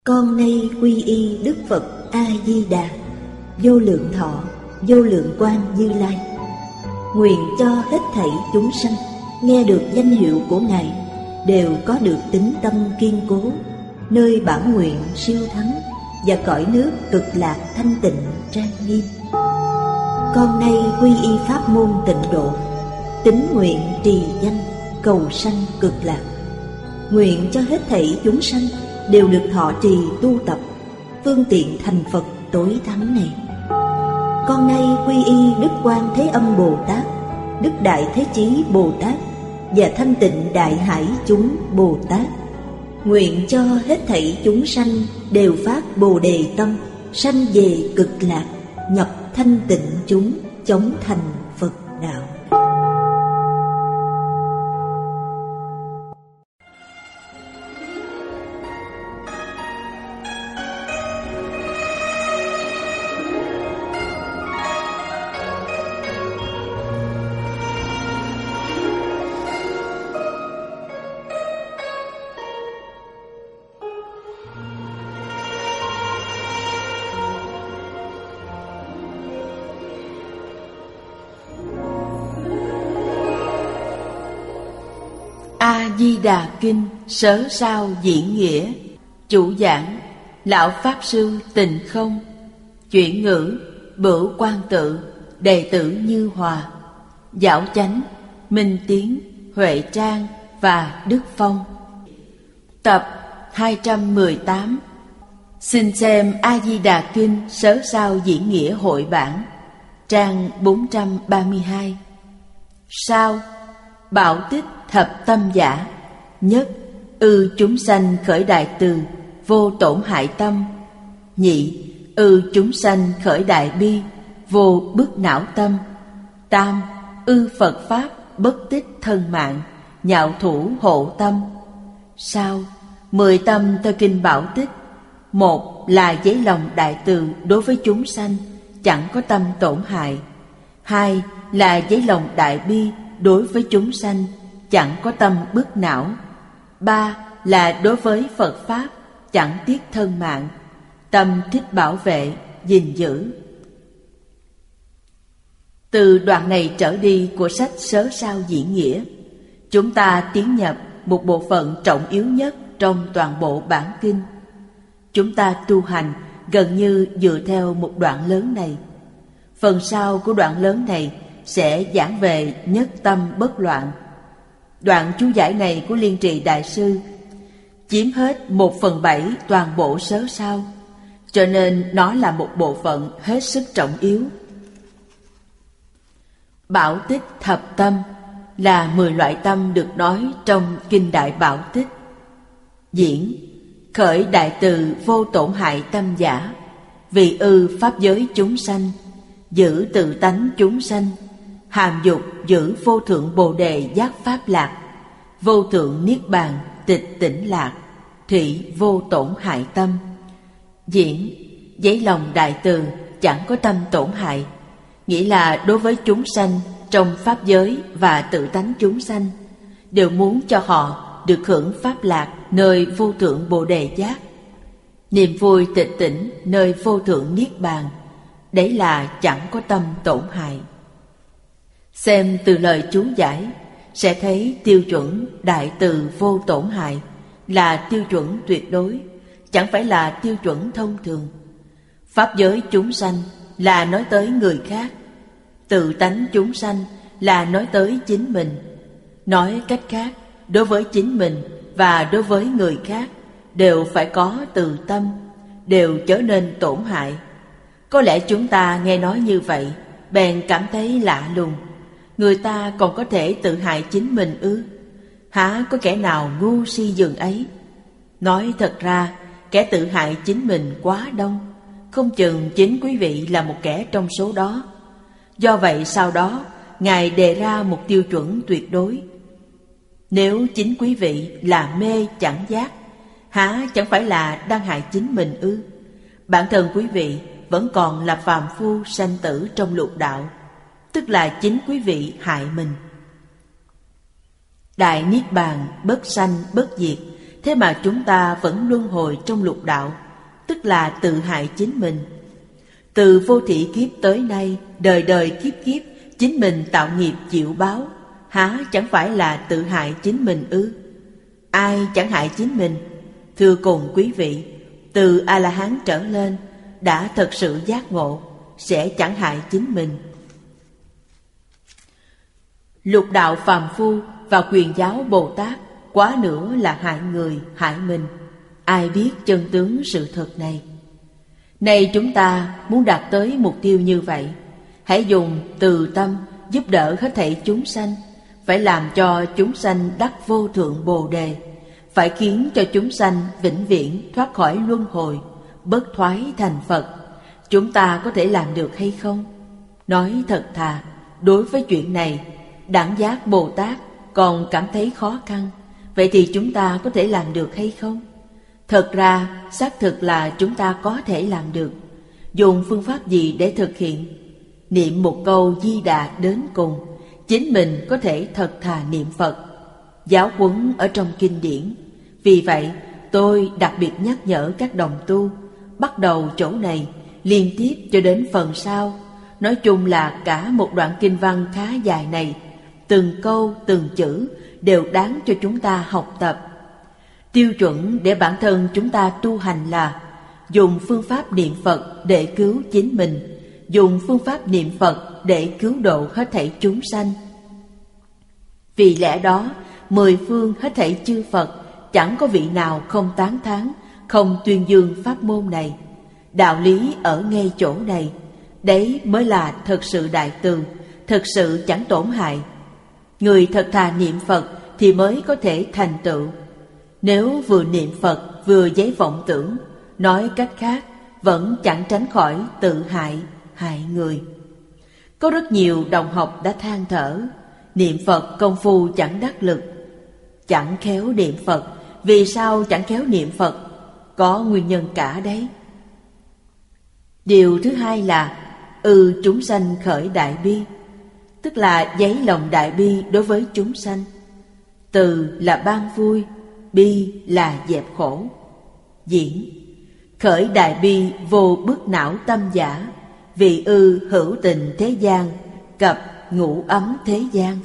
Con nay quy y Đức Phật A-di-đà, vô lượng thọ, vô lượng quang Như Lai. Nguyện cho hết thảy chúng sanh nghe được danh hiệu của Ngài đều có được tín tâm kiên cố, nơi bản nguyện siêu thắng và cõi nước cực lạc thanh tịnh trang nghiêm. Con nay quy y pháp môn Tịnh Độ, tín nguyện trì danh cầu sanh cực lạc. Nguyện cho hết thảy chúng sanh đều được thọ trì tu tập phương tiện thành Phật tối thắng này. Con nay quy y Đức Quan Thế Âm Bồ Tát, Đức Đại Thế Chí Bồ Tát và Thanh Tịnh Đại Hải chúng Bồ Tát. Nguyện cho hết thảy chúng sanh đều phát Bồ Đề tâm, sanh về cực lạc, nhập thanh tịnh chúng, chóng thành Phật đạo. A-di-đà Kinh Sớ Sao Diễn Nghĩa. Chủ giảng Lão Pháp Sư Tịnh Không. Chuyển ngữ Bửu Quan Tự, đệ tử Như Hòa. Giảo chánh Minh Tiến, Huệ Trang và Đức Phong. Tập 218. Xin xem A-di-đà Kinh Sớ Sao Diễn Nghĩa hội bản, trang 432. Sao? Bảo tích thập tâm giả. Nhất, chúng sanh khởi đại từ, vô tổn hại tâm. Nhị, chúng sanh khởi đại bi, vô bức não tâm. Tam, Phật Pháp bất tích thân mạng, nhạo thủ hộ tâm. Sao? 10 tâm theo kinh Bảo Tích. Một là giấy lòng đại từ đối với chúng sanh, chẳng có tâm tổn hại. Hai là giấy lòng đại bi đối với chúng sanh, chẳng có tâm bức não. Ba là đối với Phật Pháp, chẳng tiếc thân mạng, tâm thích bảo vệ, gìn giữ. Từ đoạn này trở đi của sách Sớ Sao Diễn Nghĩa, chúng ta tiến nhập một bộ phận trọng yếu nhất trong toàn bộ bản kinh. Chúng ta tu hành gần như dựa theo một đoạn lớn này. Phần sau của đoạn lớn này sẽ giảng về nhất tâm bất loạn. Đoạn chú giải này của Liên Trì Đại Sư chiếm hết 1/7 toàn bộ Sớ Sao, cho nên nó là một bộ phận hết sức trọng yếu. Bảo tích thập tâm là 10 loại tâm được nói trong Kinh Đại Bảo Tích. Diễn khởi đại từ vô tổn hại tâm giả, vì pháp giới chúng sanh, giữ tự tánh chúng sanh, hàm dục giữ vô thượng bồ đề giác pháp lạc, vô thượng niết bàn tịch tỉnh lạc, thủy vô tổn hại tâm. Diễn giấy lòng đại từ chẳng có tâm tổn hại, nghĩa là đối với chúng sanh trong pháp giới và tự tánh chúng sanh, đều muốn cho họ được hưởng pháp lạc nơi vô thượng bồ đề giác, niềm vui tịch tỉnh nơi vô thượng niết bàn. Đấy là chẳng có tâm tổn hại. Xem từ lời chú giải sẽ thấy tiêu chuẩn đại từ vô tổn hại là tiêu chuẩn tuyệt đối, chẳng phải là tiêu chuẩn thông thường. Pháp giới chúng sanh là nói tới người khác, tự tánh chúng sanh là nói tới chính mình. Nói cách khác, đối với chính mình và đối với người khác đều phải có từ tâm, đều trở nên tổn hại. Có lẽ chúng ta nghe nói như vậy bèn cảm thấy lạ lùng. Người ta còn có thể tự hại chính mình ư? Hả, có kẻ nào ngu si dường ấy? Nói thật ra, kẻ tự hại chính mình quá đông, không chừng chính quý vị là một kẻ trong số đó. Do vậy sau đó Ngài đề ra một tiêu chuẩn tuyệt đối. Nếu chính quý vị là mê chẳng giác, hả chẳng phải là đang hại chính mình ư? Bản thân quý vị vẫn còn là phàm phu sanh tử trong lục đạo, tức là chính quý vị hại mình. Đại Niết Bàn bất sanh bất diệt thế mà chúng ta vẫn luân hồi trong lục đạo, tức là tự hại chính mình. Từ vô thị kiếp tới nay, đời đời kiếp kiếp, chính mình tạo nghiệp chịu báo, há chẳng phải là tự hại chính mình ư? Ai chẳng hại chính mình? Thưa cùng quý vị, từ A-la-hán trở lên, đã thật sự giác ngộ, sẽ chẳng hại chính mình. Lục đạo phàm phu và Quyền giáo Bồ Tát quá nữa là hại người, hại mình. Ai biết chân tướng sự thật này? Nay chúng ta muốn đạt tới mục tiêu như vậy, hãy dùng từ tâm giúp đỡ hết thảy chúng sanh, phải làm cho chúng sanh đắc vô thượng Bồ Đề, phải khiến cho chúng sanh vĩnh viễn thoát khỏi luân hồi, bất thoái thành Phật. Chúng ta có thể làm được hay không? Nói thật thà, đối với chuyện này, Đẳng Giác Bồ Tát còn cảm thấy khó khăn. Vậy thì chúng ta có thể làm được hay không? Thật ra, xác thực là chúng ta có thể làm được. Dùng phương pháp gì để thực hiện? Niệm một câu Di Đà đến cùng, chính mình có thể thật thà niệm Phật. Giáo huấn ở trong kinh điển. Vì vậy, tôi đặc biệt nhắc nhở các đồng tu, bắt đầu chỗ này, liên tiếp cho đến phần sau. Nói chung là cả một đoạn kinh văn khá dài này, từng câu, từng chữ đều đáng cho chúng ta học tập. Tiêu chuẩn để bản thân chúng ta tu hành là dùng phương pháp niệm Phật để cứu chính mình, dùng phương pháp niệm Phật để cứu độ hết thảy chúng sanh. Vì lẽ đó, 10 phương hết thảy chư Phật chẳng có vị nào không tán thán, không tuyên dương pháp môn này. Đạo lý ở ngay chỗ này, đấy mới là thật sự đại từ, thật sự chẳng tổn hại. Người thật thà niệm Phật thì mới có thể thành tựu. Nếu vừa niệm Phật vừa giấy vọng tưởng, nói cách khác, vẫn chẳng tránh khỏi tự hại, hại người. Có rất nhiều đồng học đã than thở, niệm Phật công phu chẳng đắc lực. Chẳng khéo niệm Phật, vì sao chẳng khéo niệm Phật? Có nguyên nhân cả đấy. Điều thứ hai là chúng sanh khởi đại bi, tức là dấy lòng đại bi đối với chúng sanh. Từ là ban vui, bi là dẹp khổ. Diễn khởi đại bi vô bức não tâm giả, vì hữu tình thế gian, cập ngủ ấm thế gian.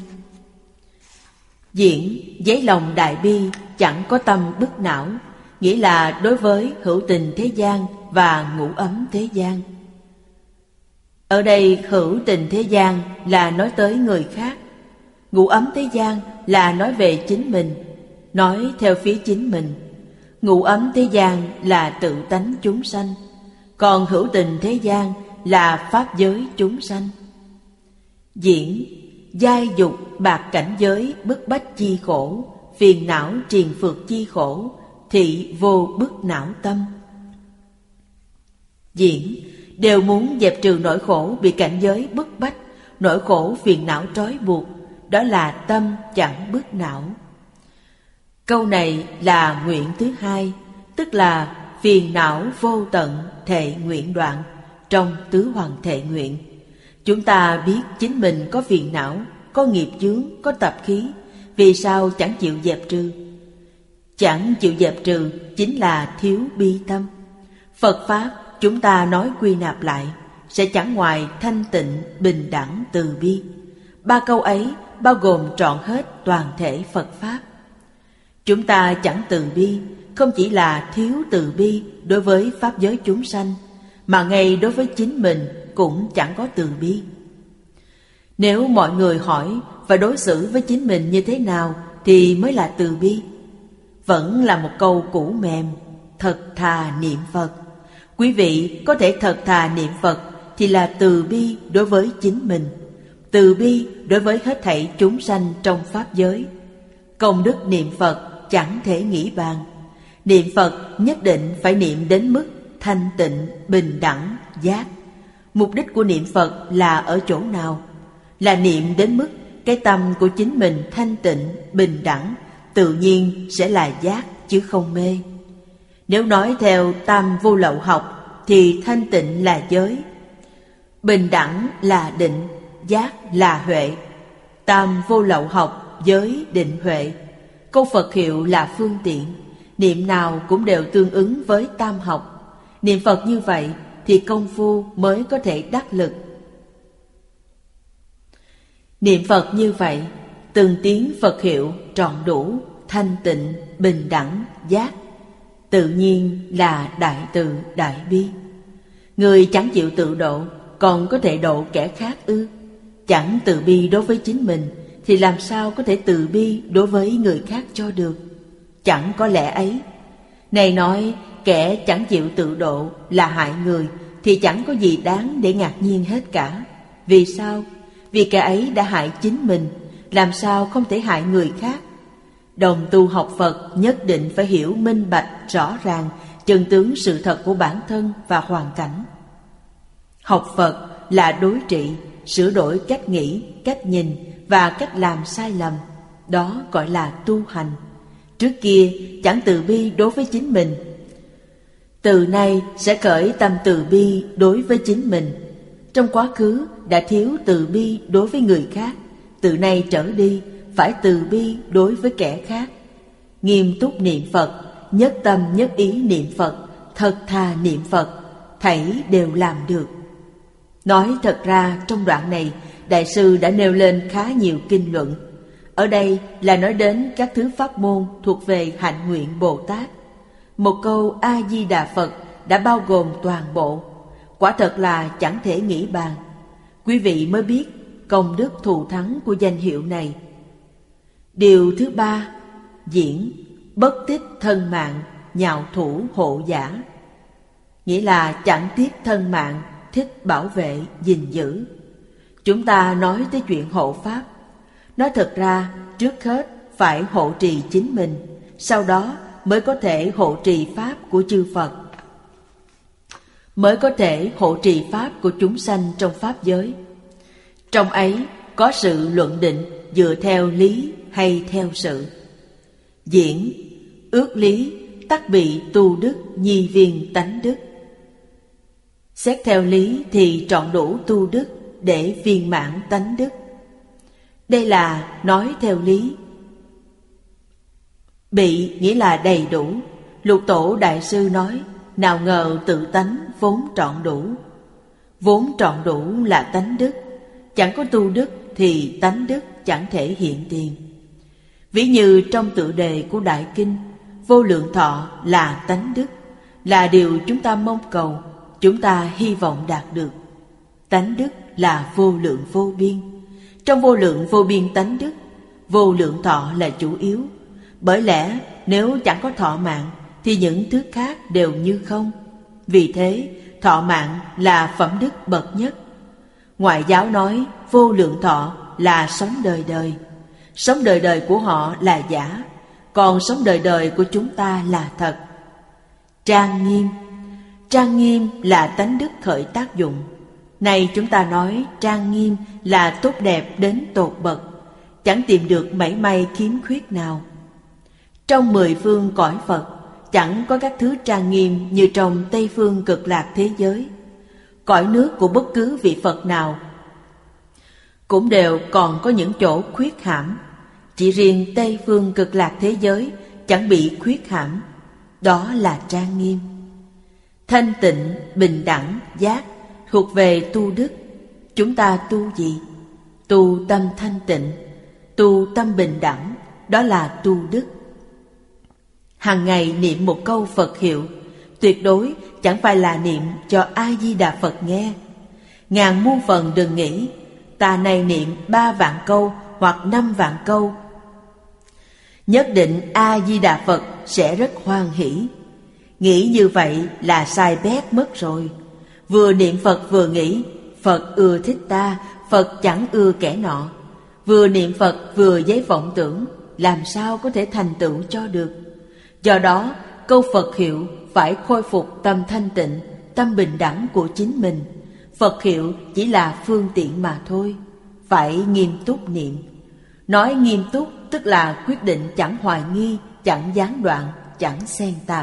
Diễn dấy lòng đại bi chẳng có tâm bức não, nghĩa là đối với hữu tình thế gian và ngủ ấm thế gian. Ở đây hữu tình thế gian là nói tới người khác, ngủ ấm thế gian là nói về chính mình, nói theo phía chính mình. Ngủ ấm thế gian là tự tánh chúng sanh, còn hữu tình thế gian là pháp giới chúng sanh. Diễn giai dục bạc cảnh giới bức bách chi khổ, phiền não triền phược chi khổ, thị vô bức não tâm. Diễn đều muốn dẹp trừ nỗi khổ bị cảnh giới bức bách, nỗi khổ phiền não trói buộc, đó là tâm chẳng bức não. Câu này là nguyện thứ hai, tức là phiền não vô tận thệ nguyện đoạn trong tứ hoàng thệ nguyện. Chúng ta biết chính mình có phiền não, có nghiệp chướng, có tập khí, vì sao chẳng chịu dẹp trừ? Chẳng chịu dẹp trừ chính là thiếu bi tâm. Phật Pháp chúng ta nói quy nạp lại sẽ chẳng ngoài thanh tịnh, bình đẳng, từ bi. 3 câu ấy bao gồm trọn hết toàn thể Phật Pháp. Chúng ta chẳng từ bi, không chỉ là thiếu từ bi đối với pháp giới chúng sanh, mà ngay đối với chính mình cũng chẳng có từ bi. Nếu mọi người hỏi phải đối xử với chính mình như thế nào thì mới là từ bi, vẫn là một câu cũ mềm, thật thà niệm Phật. Quý vị có thể thật thà niệm Phật thì là từ bi đối với chính mình, từ bi đối với hết thảy chúng sanh trong pháp giới. Công đức niệm Phật chẳng thể nghĩ bàn. Niệm Phật nhất định phải niệm đến mức thanh tịnh, bình đẳng, giác. Mục đích của niệm Phật là ở chỗ nào? Là niệm đến mức cái tâm của chính mình thanh tịnh, bình đẳng, tự nhiên sẽ là giác chứ không mê. Nếu nói theo tam vô lậu học thì thanh tịnh là giới, bình đẳng là định, giác là huệ. Tam vô lậu học, giới, định, huệ. Câu Phật hiệu là phương tiện. niệm nào cũng đều tương ứng với tam học. Niệm Phật như vậy thì công phu mới có thể đắc lực. Niệm Phật như vậy, từng tiếng Phật hiệu trọn đủ, thanh tịnh, bình đẳng, giác, tự nhiên là đại từ đại bi. Người chẳng chịu tự độ, còn có thể độ kẻ khác ư? Chẳng từ bi đối với chính mình, thì làm sao có thể từ bi đối với người khác cho được? Chẳng có lẽ ấy. Này nói, kẻ chẳng chịu tự độ là hại người, thì chẳng có gì đáng để ngạc nhiên hết cả. Vì sao? Vì kẻ ấy đã hại chính mình, làm sao không thể hại người khác? Đồng tu học Phật nhất định phải hiểu minh bạch rõ ràng chân tướng sự thật của bản thân và hoàn cảnh. Học Phật là đối trị, sửa đổi cách nghĩ, cách nhìn và cách làm sai lầm. Đó gọi là tu hành. Trước kia chẳng từ bi đối với chính mình, từ nay sẽ khởi tâm từ bi đối với chính mình. Trong quá khứ đã thiếu từ bi đối với người khác, từ nay trở đi phải từ bi đối với kẻ khác. Nghiêm túc niệm Phật, nhất tâm nhất ý niệm Phật, thật thà niệm Phật, thảy đều làm được. Nói thật ra trong đoạn này, Đại sư đã nêu lên khá nhiều kinh luận. Ở đây là nói đến các thứ pháp môn thuộc về hạnh nguyện Bồ Tát. Một câu A-di-đà Phật đã bao gồm toàn bộ. Quả thật là chẳng thể nghĩ bàn. Quý vị mới biết công đức thù thắng của danh hiệu này. Điều thứ ba, diễn bất tích thân mạng, nhạo thủ hộ giả. Nghĩa là chẳng tiếc thân mạng, thích bảo vệ, gìn giữ. Chúng ta nói tới chuyện hộ pháp. Nói thật ra, trước hết phải hộ trì chính mình, sau đó mới có thể hộ trì pháp của chư Phật, mới có thể hộ trì pháp của chúng sanh trong pháp giới. Trong ấy có sự luận định dựa theo lý hay theo sự. Diễn ước lý tắc bị tu đức nhi viên tánh đức. Xét theo lý thì trọn đủ tu đức để viên mãn tánh đức. Đây là nói theo lý. Bị nghĩa là đầy đủ. Lục Tổ Đại Sư nói, nào ngờ tự tánh vốn trọn đủ. Vốn trọn đủ là tánh đức. Chẳng có tu đức thì tánh đức chẳng thể hiện tiền. Ví như trong tựa đề của Đại Kinh, vô lượng thọ là tánh đức, là điều chúng ta mong cầu, chúng ta hy vọng đạt được. Tánh đức là vô lượng vô biên. Trong vô lượng vô biên tánh đức, vô lượng thọ là chủ yếu. Bởi lẽ nếu chẳng có thọ mạng thì những thứ khác đều như không. Vì thế thọ mạng là phẩm đức bậc nhất. Ngoại giáo nói vô lượng thọ là sống đời đời. Sống đời đời của họ là giả, còn sống đời đời của chúng ta là thật. Trang nghiêm. Trang nghiêm là tánh đức khởi tác dụng. Này chúng ta nói trang nghiêm là tốt đẹp đến tột bậc, chẳng tìm được mảy may khiếm khuyết nào. Trong 10 phương cõi Phật, chẳng có các thứ trang nghiêm như trong Tây phương cực lạc thế giới. Cõi nước của bất cứ vị Phật nào cũng đều còn có những chỗ khuyết hãm. Chỉ riêng Tây phương cực lạc thế giới chẳng bị khuyết hãm. Đó là trang nghiêm. Thanh tịnh, bình đẳng, giác thuộc về tu đức. Chúng ta tu gì? Tu tâm thanh tịnh, tu tâm bình đẳng, đó là tu đức. Hàng ngày niệm một câu Phật hiệu, tuyệt đối chẳng phải là niệm cho A-di-đà Phật nghe. Ngàn muôn phần đừng nghĩ, ta này niệm 3 vạn câu hoặc 5 vạn câu, nhất định A-di-đà Phật sẽ rất hoan hỷ. Nghĩ như vậy là sai bét mất rồi. Vừa niệm Phật vừa nghĩ, Phật ưa thích ta, Phật chẳng ưa kẻ nọ. Vừa niệm Phật vừa giấy vọng tưởng, làm sao có thể thành tựu cho được. Do đó, câu Phật hiệu phải khôi phục tâm thanh tịnh, tâm bình đẳng của chính mình. Phật hiệu chỉ là phương tiện mà thôi, phải nghiêm túc niệm. Nói nghiêm túc tức là quyết định chẳng hoài nghi, chẳng gián đoạn, chẳng xen tạp.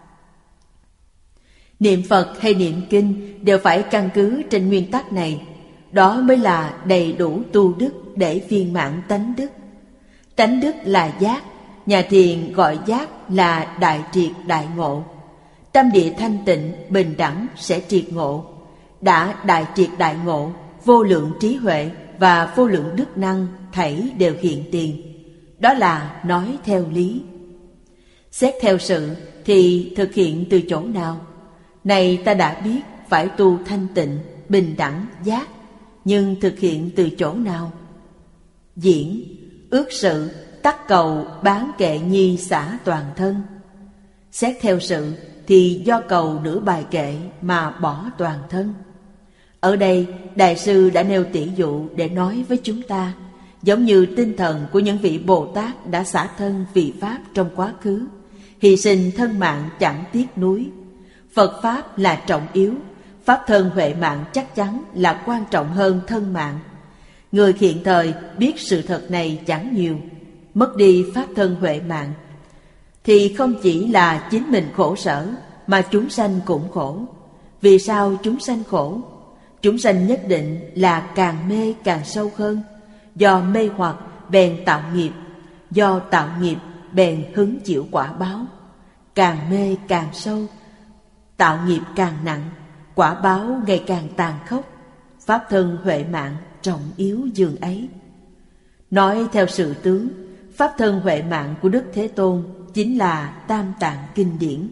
Niệm Phật hay niệm kinh đều phải căn cứ trên nguyên tắc này. Đó mới là đầy đủ tu đức để viên mãn tánh đức. Tánh đức là giác, nhà thiền gọi giác là đại triệt đại ngộ. Tâm địa thanh tịnh, bình đẳng sẽ triệt ngộ. Đã đại triệt đại ngộ, vô lượng trí huệ và vô lượng đức năng thảy đều hiện tiền. Đó là nói theo lý. Xét theo sự thì thực hiện từ chỗ nào? Này ta đã biết phải tu thanh tịnh, bình đẳng, giác, nhưng thực hiện từ chỗ nào? Diễn, ước sự, tắc cầu, bán kệ nhi xả toàn thân. Xét theo sự thì do cầu nửa bài kệ mà bỏ toàn thân. Ở đây, Đại sư đã nêu tỷ dụ để nói với chúng ta, giống như tinh thần của những vị Bồ Tát đã xả thân vì Pháp trong quá khứ, hy sinh thân mạng chẳng tiếc nuối. Phật Pháp là trọng yếu, Pháp thân huệ mạng chắc chắn là quan trọng hơn thân mạng. Người hiện thời biết sự thật này chẳng nhiều, mất đi Pháp thân huệ mạng, thì không chỉ là chính mình khổ sở, mà chúng sanh cũng khổ. Vì sao chúng sanh khổ? Chúng sanh nhất định là càng mê càng sâu hơn. Do mê hoặc bèn tạo nghiệp, do tạo nghiệp bèn hứng chịu quả báo. Càng mê càng sâu, tạo nghiệp càng nặng, quả báo ngày càng tàn khốc. Pháp thân huệ mạng trọng yếu dường ấy. Nói theo sự tướng, Pháp thân huệ mạng của Đức Thế Tôn chính là Tam Tạng Kinh Điển.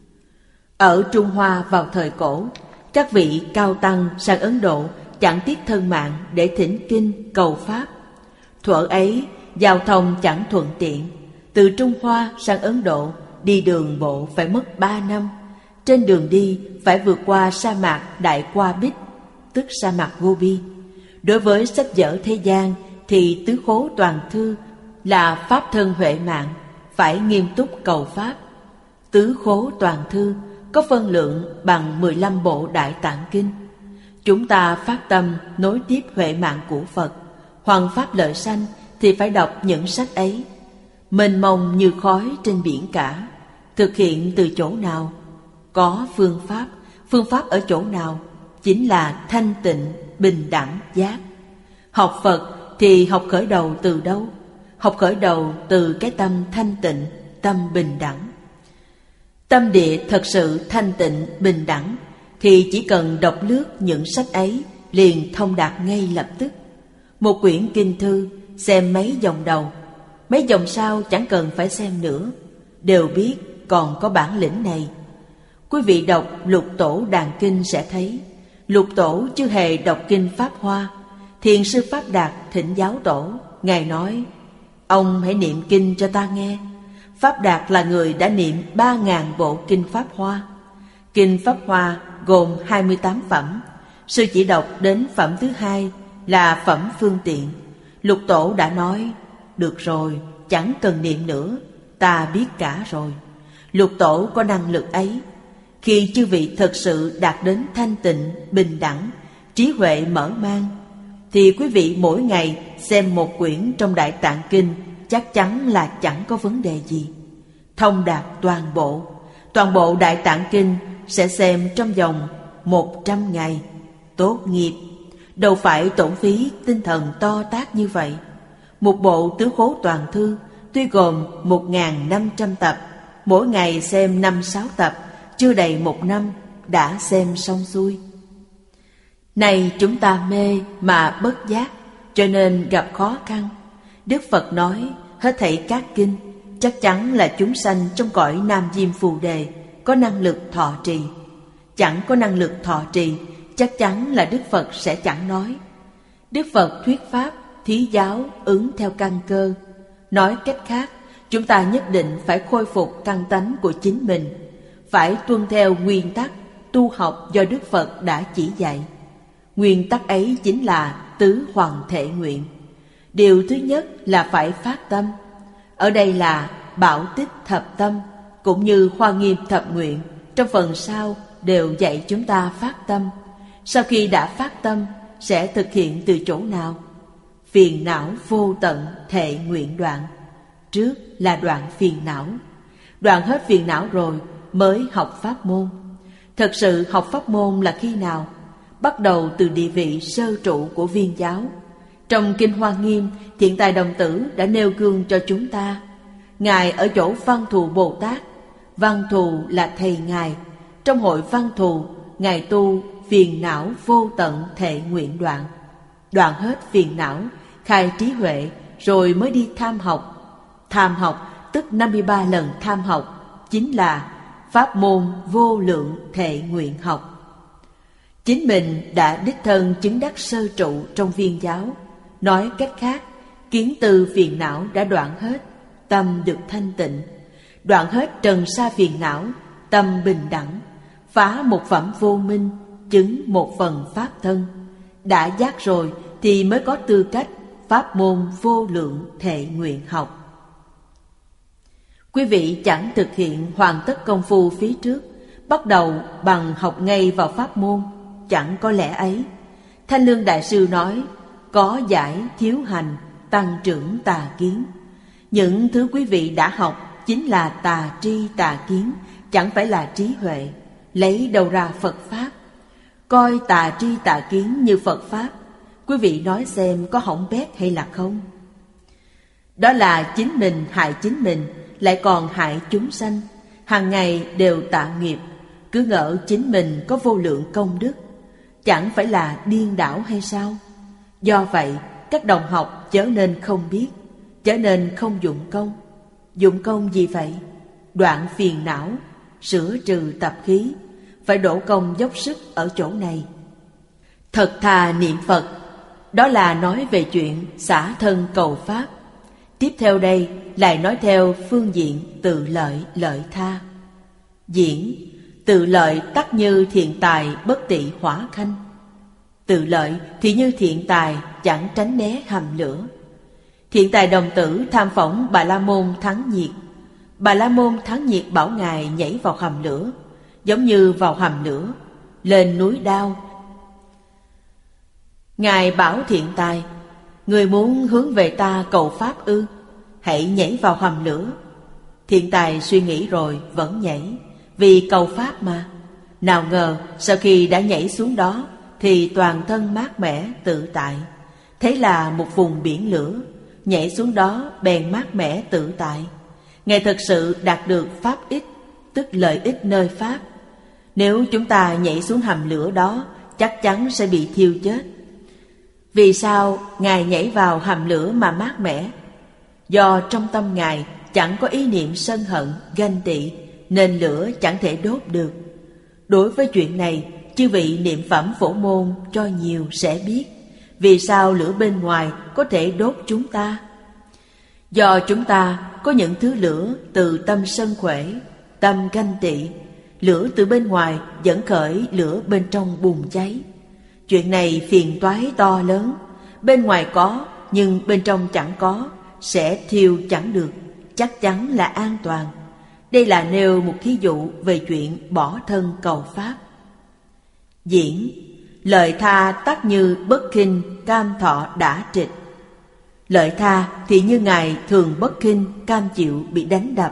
Ở Trung Hoa vào thời cổ, các vị cao tăng sang Ấn Độ chẳng tiếc thân mạng để thỉnh kinh cầu Pháp. Thuở ấy, giao thông chẳng thuận tiện. Từ Trung Hoa sang Ấn Độ, đi đường bộ phải mất 3 năm. Trên đường đi phải vượt qua sa mạc Đại Qua Bích, tức sa mạc Gobi. Đối với sách vở thế gian thì tứ khố toàn thư là Pháp thân huệ mạng, phải nghiêm túc cầu Pháp. Tứ khố toàn thư có phân lượng bằng 15 bộ Đại Tạng Kinh. Chúng ta phát tâm nối tiếp huệ mạng của Phật, hoằng pháp lợi sanh thì phải đọc những sách ấy. Mênh mông như khói trên biển cả. Thực hiện từ chỗ nào? Có phương pháp ở chỗ nào? Chính là thanh tịnh, bình đẳng, giác. Học Phật thì học khởi đầu từ đâu? Học khởi đầu từ cái tâm thanh tịnh, tâm bình đẳng. Tâm địa thật sự thanh tịnh, bình đẳng thì chỉ cần đọc lướt những sách ấy liền thông đạt ngay lập tức. Một quyển kinh thư xem mấy dòng đầu, mấy dòng sau chẳng cần phải xem nữa, đều biết còn có bản lĩnh này. Quý vị đọc Lục Tổ Đàn Kinh sẽ thấy, Lục Tổ chưa hề đọc kinh Pháp Hoa. Thiền sư Pháp Đạt thỉnh giáo tổ, Ngài nói: ông hãy niệm kinh cho ta nghe. Pháp Đạt là người đã niệm 3.000 bộ kinh Pháp Hoa. Kinh Pháp Hoa gồm 28 phẩm. Sư chỉ đọc đến phẩm thứ 2 là phẩm phương tiện. Lục Tổ đã nói: được rồi, chẳng cần niệm nữa, ta biết cả rồi. Lục Tổ có năng lực ấy. Khi chư vị thật sự đạt đến thanh tịnh, bình đẳng, trí huệ mở mang, thì quý vị mỗi ngày xem một quyển trong Đại Tạng Kinh chắc chắn là chẳng có vấn đề gì. Thông đạt toàn bộ Đại Tạng Kinh sẽ xem trong vòng 100 ngày. Tốt nghiệp, đâu phải tổn phí tinh thần to tát như vậy. Một bộ Tứ Khố Toàn Thư tuy gồm 1.500 tập, mỗi ngày xem 5-6 tập, chưa đầy 1 năm đã xem xong xuôi. Này chúng ta mê mà bất giác, cho nên gặp khó khăn. Đức Phật nói hết thảy các kinh chắc chắn là chúng sanh trong cõi Nam Diêm Phù Đề có năng lực thọ trì. Chẳng có năng lực thọ trì, chắc chắn là Đức Phật sẽ chẳng nói. Đức Phật thuyết pháp, thí giáo ứng theo căn cơ. Nói cách khác, chúng ta nhất định phải khôi phục căn tánh của chính mình, phải tuân theo nguyên tắc tu học do Đức Phật đã chỉ dạy. Nguyên tắc ấy chính là tứ hoằng thệ nguyện. Điều thứ nhất là phải phát tâm. Ở đây là Bảo Tích Thập Tâm, cũng như Hoa Nghiêm Thập Nguyện trong phần sau đều dạy chúng ta phát tâm. Sau khi đã phát tâm, sẽ thực hiện từ chỗ nào? Phiền não vô tận thệ nguyện đoạn. Trước là đoạn phiền não. Đoạn hết phiền não rồi mới học pháp môn. Thật sự học pháp môn là khi nào? Bắt đầu từ địa vị sơ trụ của Viên giáo. Trong Kinh Hoa Nghiêm, Thiện Tài Đồng Tử đã nêu gương cho chúng ta. Ngài ở chỗ Văn Thù Bồ Tát. Văn Thù là thầy Ngài. Trong hội Văn Thù, Ngài tu phiền não vô tận thệ nguyện đoạn. Đoạn hết phiền não, khai trí huệ, rồi mới đi tham học. Tham học tức 53 lần tham học, chính là pháp môn vô lượng thệ nguyện học. Chính mình đã đích thân chứng đắc sơ trụ trong viên giáo. Nói cách khác, kiến tư phiền não đã đoạn hết, tâm được thanh tịnh. Đoạn hết trần sa phiền não, tâm bình đẳng. Phá một phẩm vô minh, chứng một phần pháp thân. Đã giác rồi thì mới có tư cách pháp môn vô lượng thệ nguyện học. Quý vị chẳng thực hiện hoàn tất công phu phía trước, bắt đầu bằng học ngay vào pháp môn, chẳng có lẽ ấy. Thanh Lương Đại Sư nói, có giải thiếu hành, tăng trưởng tà kiến. Những thứ quý vị đã học chính là tà tri tà kiến, chẳng phải là trí huệ. Lấy đâu ra Phật Pháp? Coi tà tri tà kiến như Phật Pháp, quý vị nói xem có hỏng bét hay là không? Đó là chính mình hại chính mình, lại còn hại chúng sanh. Hàng ngày đều tạo nghiệp, cứ ngỡ chính mình có vô lượng công đức, chẳng phải là điên đảo hay sao? Do vậy, các đồng học chớ nên không biết, chớ nên không dụng công. Dụng công gì vậy? Đoạn phiền não, sửa trừ tập khí, phải đổ công dốc sức ở chỗ này. Thật thà niệm Phật, đó là nói về chuyện xả thân cầu Pháp. Tiếp theo đây lại nói theo phương diện tự lợi lợi tha. Diễn, tự lợi tắc như thiện tài bất tị hỏa khanh. Tự lợi thì như thiện tài chẳng tránh né hầm lửa. Thiện tài đồng tử tham phỏng Bà La Môn Thắng Nhiệt. Bà La Môn Thắng Nhiệt bảo Ngài nhảy vào hầm lửa, giống như vào hầm lửa, lên núi đao. Ngài bảo thiện tài, người muốn hướng về ta cầu Pháp ư? Hãy nhảy vào hầm lửa. Thiện tài suy nghĩ rồi vẫn nhảy, vì cầu Pháp mà. Nào ngờ sau khi đã nhảy xuống đó thì toàn thân mát mẻ tự tại. Thế là một vùng biển lửa, nhảy xuống đó bèn mát mẻ tự tại. Ngài thật sự đạt được Pháp ích, tức lợi ích nơi Pháp. Nếu chúng ta nhảy xuống hầm lửa đó, chắc chắn sẽ bị thiêu chết. Vì sao Ngài nhảy vào hầm lửa mà mát mẻ? Do trong tâm Ngài chẳng có ý niệm sân hận, ganh tị, nên lửa chẳng thể đốt được. Đối với chuyện này, chư vị niệm phẩm phổ môn cho nhiều sẽ biết vì sao lửa bên ngoài có thể đốt chúng ta. Do chúng ta có những thứ lửa từ tâm sân khỏe, tâm ganh tị. Lửa từ bên ngoài dẫn khởi lửa bên trong bùng cháy. Chuyện này phiền toái to lớn. Bên ngoài có nhưng bên trong chẳng có, sẽ thiêu chẳng được, chắc chắn là an toàn. Đây là nêu một thí dụ về chuyện bỏ thân cầu Pháp. Diễn, lợi tha tắc như bất khinh cam thọ đã trịch. Lợi tha thì như Ngài thường bất khinh cam chịu bị đánh đập.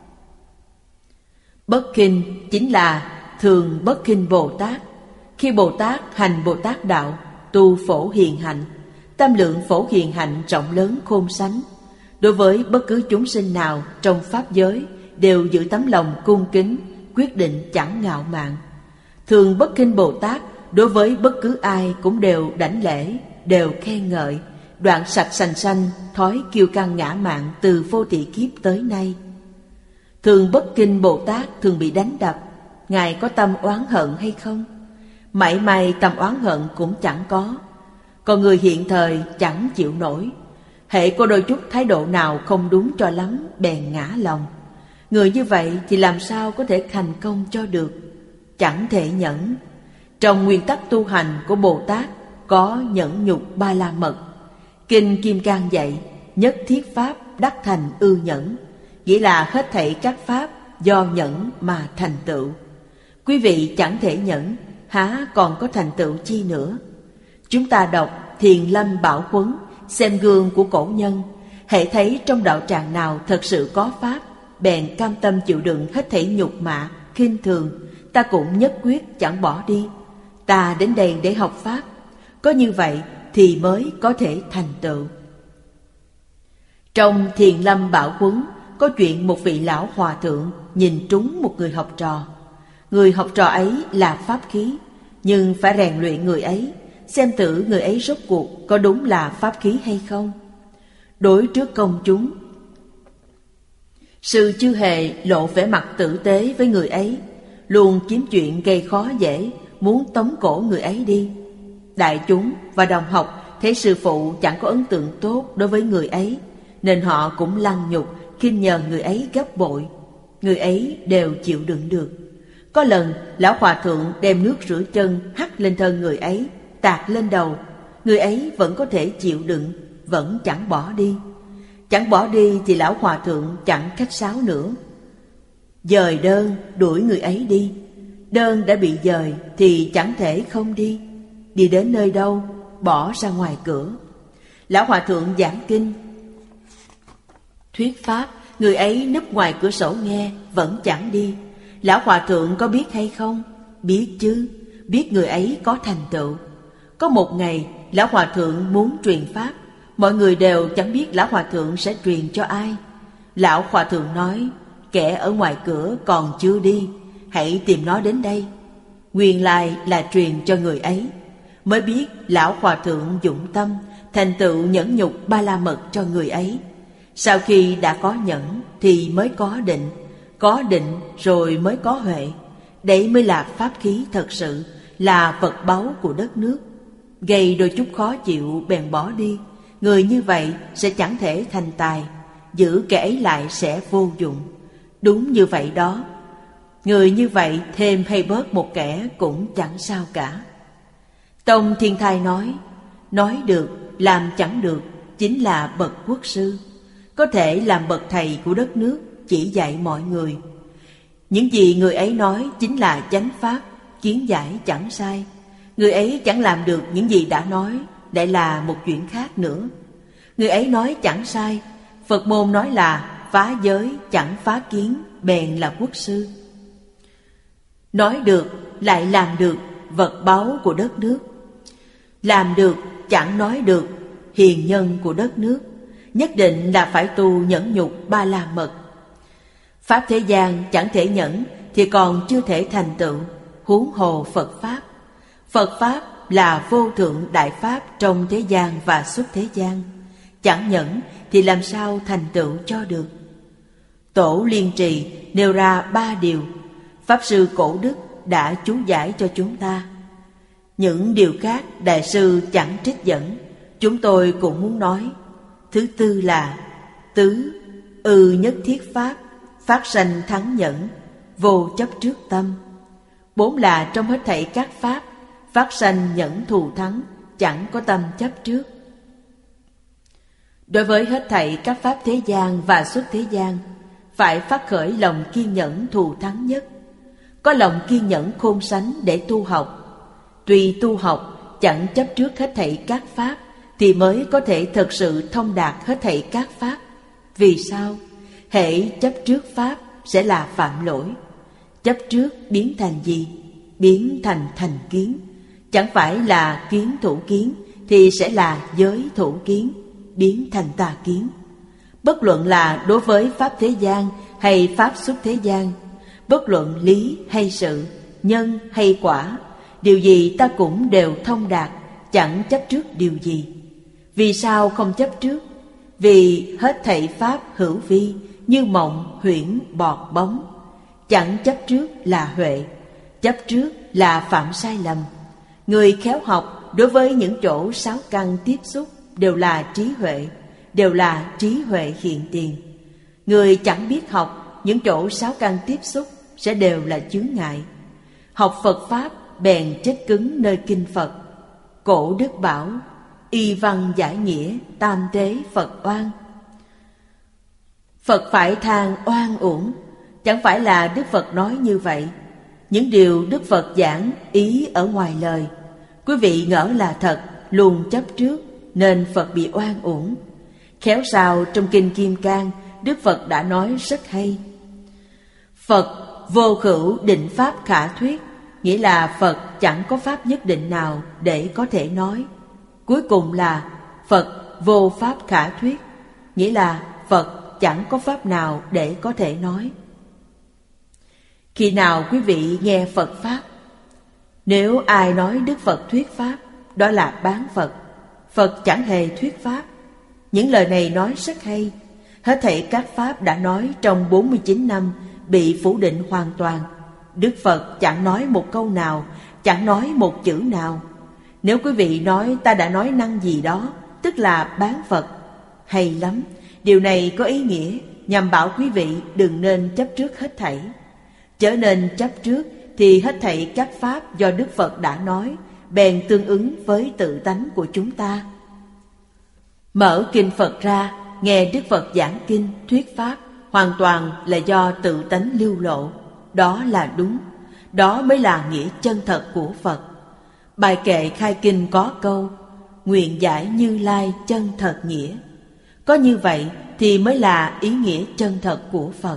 Bất khinh chính là thường bất khinh Bồ Tát. Khi Bồ Tát hành Bồ Tát đạo, tu phổ hiền hạnh, tâm lượng phổ hiền hạnh rộng lớn khôn sánh, đối với bất cứ chúng sinh nào trong pháp giới đều giữ tấm lòng cung kính, quyết định chẳng ngạo mạn. Thường bất khinh Bồ Tát đối với bất cứ ai cũng đều đảnh lễ, đều khen ngợi, đoạn sạch sành sanh thói kiêu căng ngã mạn từ vô thị kiếp tới nay. Thường bất khinh Bồ Tát thường bị đánh đập, Ngài có tâm oán hận hay không? Mảy may tâm oán hận cũng chẳng có. Còn người hiện thời chẳng chịu nổi, hễ có đôi chút thái độ nào không đúng cho lắm bèn ngã lòng. Người như vậy thì làm sao có thể thành công cho được? Chẳng thể nhẫn. Trong nguyên tắc tu hành của Bồ Tát có nhẫn nhục ba la mật. Kinh Kim Cang dạy nhất thiết pháp đắc thành ư nhẫn, nghĩa là hết thảy các pháp do nhẫn mà thành tựu. Quý vị chẳng thể nhẫn, há còn có thành tựu chi nữa? Chúng ta đọc Thiền Lâm Bảo Huấn, xem gương của cổ nhân, hễ thấy trong đạo tràng nào thật sự có pháp, bèn cam tâm chịu đựng hết thảy nhục mạ, khinh thường, ta cũng nhất quyết chẳng bỏ đi. Ta đến đây để học pháp, có như vậy thì mới có thể thành tựu. Trong Thiền Lâm Bảo Huấn có chuyện một vị lão hòa thượng nhìn trúng một người học trò. Người học trò ấy là pháp khí, nhưng phải rèn luyện người ấy, xem thử người ấy rốt cuộc có đúng là pháp khí hay không. Đối trước công chúng, sư chưa hề lộ vẻ mặt tử tế với người ấy, luôn kiếm chuyện gây khó dễ, muốn tống cổ người ấy đi. Đại chúng và đồng học thấy sư phụ chẳng có ấn tượng tốt đối với người ấy, nên họ cũng lăng nhục, khinh nhờn người ấy gấp bội. Người ấy đều chịu đựng được. Có lần lão hòa thượng đem nước rửa chân hắt lên thân người ấy, tạt lên đầu. Người ấy vẫn có thể chịu đựng, vẫn chẳng bỏ đi. Chẳng bỏ đi thì lão hòa thượng chẳng khách sáo nữa, dời đơn đuổi người ấy đi. Đơn đã bị dời thì chẳng thể không đi. Đi đến nơi đâu, bỏ ra ngoài cửa. Lão hòa thượng giảng kinh, thuyết pháp, người ấy núp ngoài cửa sổ nghe, vẫn chẳng đi. Lão hòa thượng có biết hay không? Biết chứ, biết người ấy có thành tựu. Có một ngày, lão hòa thượng muốn truyền pháp. Mọi người đều chẳng biết lão hòa thượng sẽ truyền cho ai. Lão hòa thượng nói, kẻ ở ngoài cửa còn chưa đi, hãy tìm nó đến đây. Nguyên lai là truyền cho người ấy. Mới biết lão hòa thượng dụng tâm, thành tựu nhẫn nhục ba la mật cho người ấy. Sau khi đã có nhẫn thì mới có định rồi mới có huệ. Đấy mới là pháp khí thật sự, là vật báu của đất nước. Gây đôi chút khó chịu bèn bỏ đi. Người như vậy sẽ chẳng thể thành tài, giữ kẻ ấy lại sẽ vô dụng. Đúng như vậy đó. Người như vậy thêm hay bớt một kẻ cũng chẳng sao cả. Tông Thiên Thai nói được, làm chẳng được, chính là bậc quốc sư. Có thể làm bậc thầy của đất nước, chỉ dạy mọi người. Những gì người ấy nói chính là chánh pháp, kiến giải chẳng sai. Người ấy chẳng làm được những gì đã nói, lại là một chuyện khác nữa. Người ấy nói chẳng sai. Phật môn nói là phá giới chẳng phá kiến, bèn là quốc sư. Nói được lại làm được, vật báu của đất nước. Làm được chẳng nói được, hiền nhân của đất nước. Nhất định là phải tu nhẫn nhục ba la mật. Pháp thế gian chẳng thể nhẫn thì còn chưa thể thành tựu, huống hồ Phật Pháp. Phật Pháp là vô thượng đại Pháp trong thế gian và xuất thế gian. Chẳng nhẫn thì làm sao thành tựu cho được. Tổ Liên Trì nêu ra 3 điều, Pháp Sư Cổ Đức đã chú giải cho chúng ta. Những điều khác Đại sư chẳng trích dẫn, chúng tôi cũng muốn nói. Thứ tư là tứ nhất thiết pháp, phát sanh thắng nhẫn, vô chấp trước tâm. 4 là trong hết thảy các pháp, phát sanh nhẫn thù thắng, chẳng có tâm chấp trước. Đối với hết thảy các pháp thế gian và xuất thế gian, phải phát khởi lòng kiên nhẫn thù thắng nhất. Có lòng kiên nhẫn khôn sánh để tu học. Tuy tu học chẳng chấp trước hết thảy các pháp, thì mới có thể thực sự thông đạt hết thảy các pháp. Vì sao? Hễ chấp trước pháp sẽ là phạm lỗi. Chấp trước biến thành gì? Biến thành thành kiến. Chẳng phải là kiến thủ kiến, thì sẽ là giới thủ kiến, biến thành tà kiến. Bất luận là đối với pháp thế gian hay pháp xuất thế gian, bất luận lý hay sự, nhân hay quả, điều gì ta cũng đều thông đạt, chẳng chấp trước điều gì. Vì sao không chấp trước? Vì hết thảy pháp hữu vi, như mộng huyễn bọt bóng. Chẳng chấp trước là huệ, chấp trước là phạm sai lầm. Người khéo học đối với những chỗ sáu căn tiếp xúc đều là trí huệ, đều là trí huệ hiện tiền. Người chẳng biết học, những chỗ sáu căn tiếp xúc sẽ đều là chướng ngại. Học Phật Pháp bèn chết cứng nơi kinh Phật. Cổ Đức bảo, y văn giải nghĩa, tam tế Phật oan. Phật phải than oan uổng. Chẳng phải là Đức Phật nói như vậy. Những điều Đức Phật giảng ý ở ngoài lời, quý vị ngỡ là thật, luôn chấp trước, nên Phật bị oan uổng. Khéo sao trong Kinh Kim Cang, Đức Phật đã nói rất hay. Phật vô khửu định pháp khả thuyết, nghĩa là Phật chẳng có pháp nhất định nào để có thể nói. Cuối cùng là Phật vô pháp khả thuyết, nghĩa là Phật chẳng có pháp nào để có thể nói. Khi nào quý vị nghe Phật Pháp, nếu ai nói Đức Phật thuyết Pháp, đó là bán Phật. Phật chẳng hề thuyết Pháp. Những lời này nói rất hay. Hết thảy các Pháp đã nói trong 49 năm bị phủ định hoàn toàn. Đức Phật chẳng nói một câu nào, chẳng nói một chữ nào. Nếu quý vị nói ta đã nói năng gì đó, tức là bán Phật. Hay lắm, điều này có ý nghĩa nhằm bảo quý vị đừng nên chấp trước hết thảy. Chớ nên chấp trước thì hết thảy các Pháp do Đức Phật đã nói bèn tương ứng với tự tánh của chúng ta. Mở kinh Phật ra, nghe Đức Phật giảng kinh, thuyết Pháp, hoàn toàn là do tự tánh lưu lộ. Đó là đúng, đó mới là nghĩa chân thật của Phật. Bài kệ khai kinh có câu: nguyện giải Như Lai chân thật nghĩa. Có như vậy thì mới là ý nghĩa chân thật của Phật.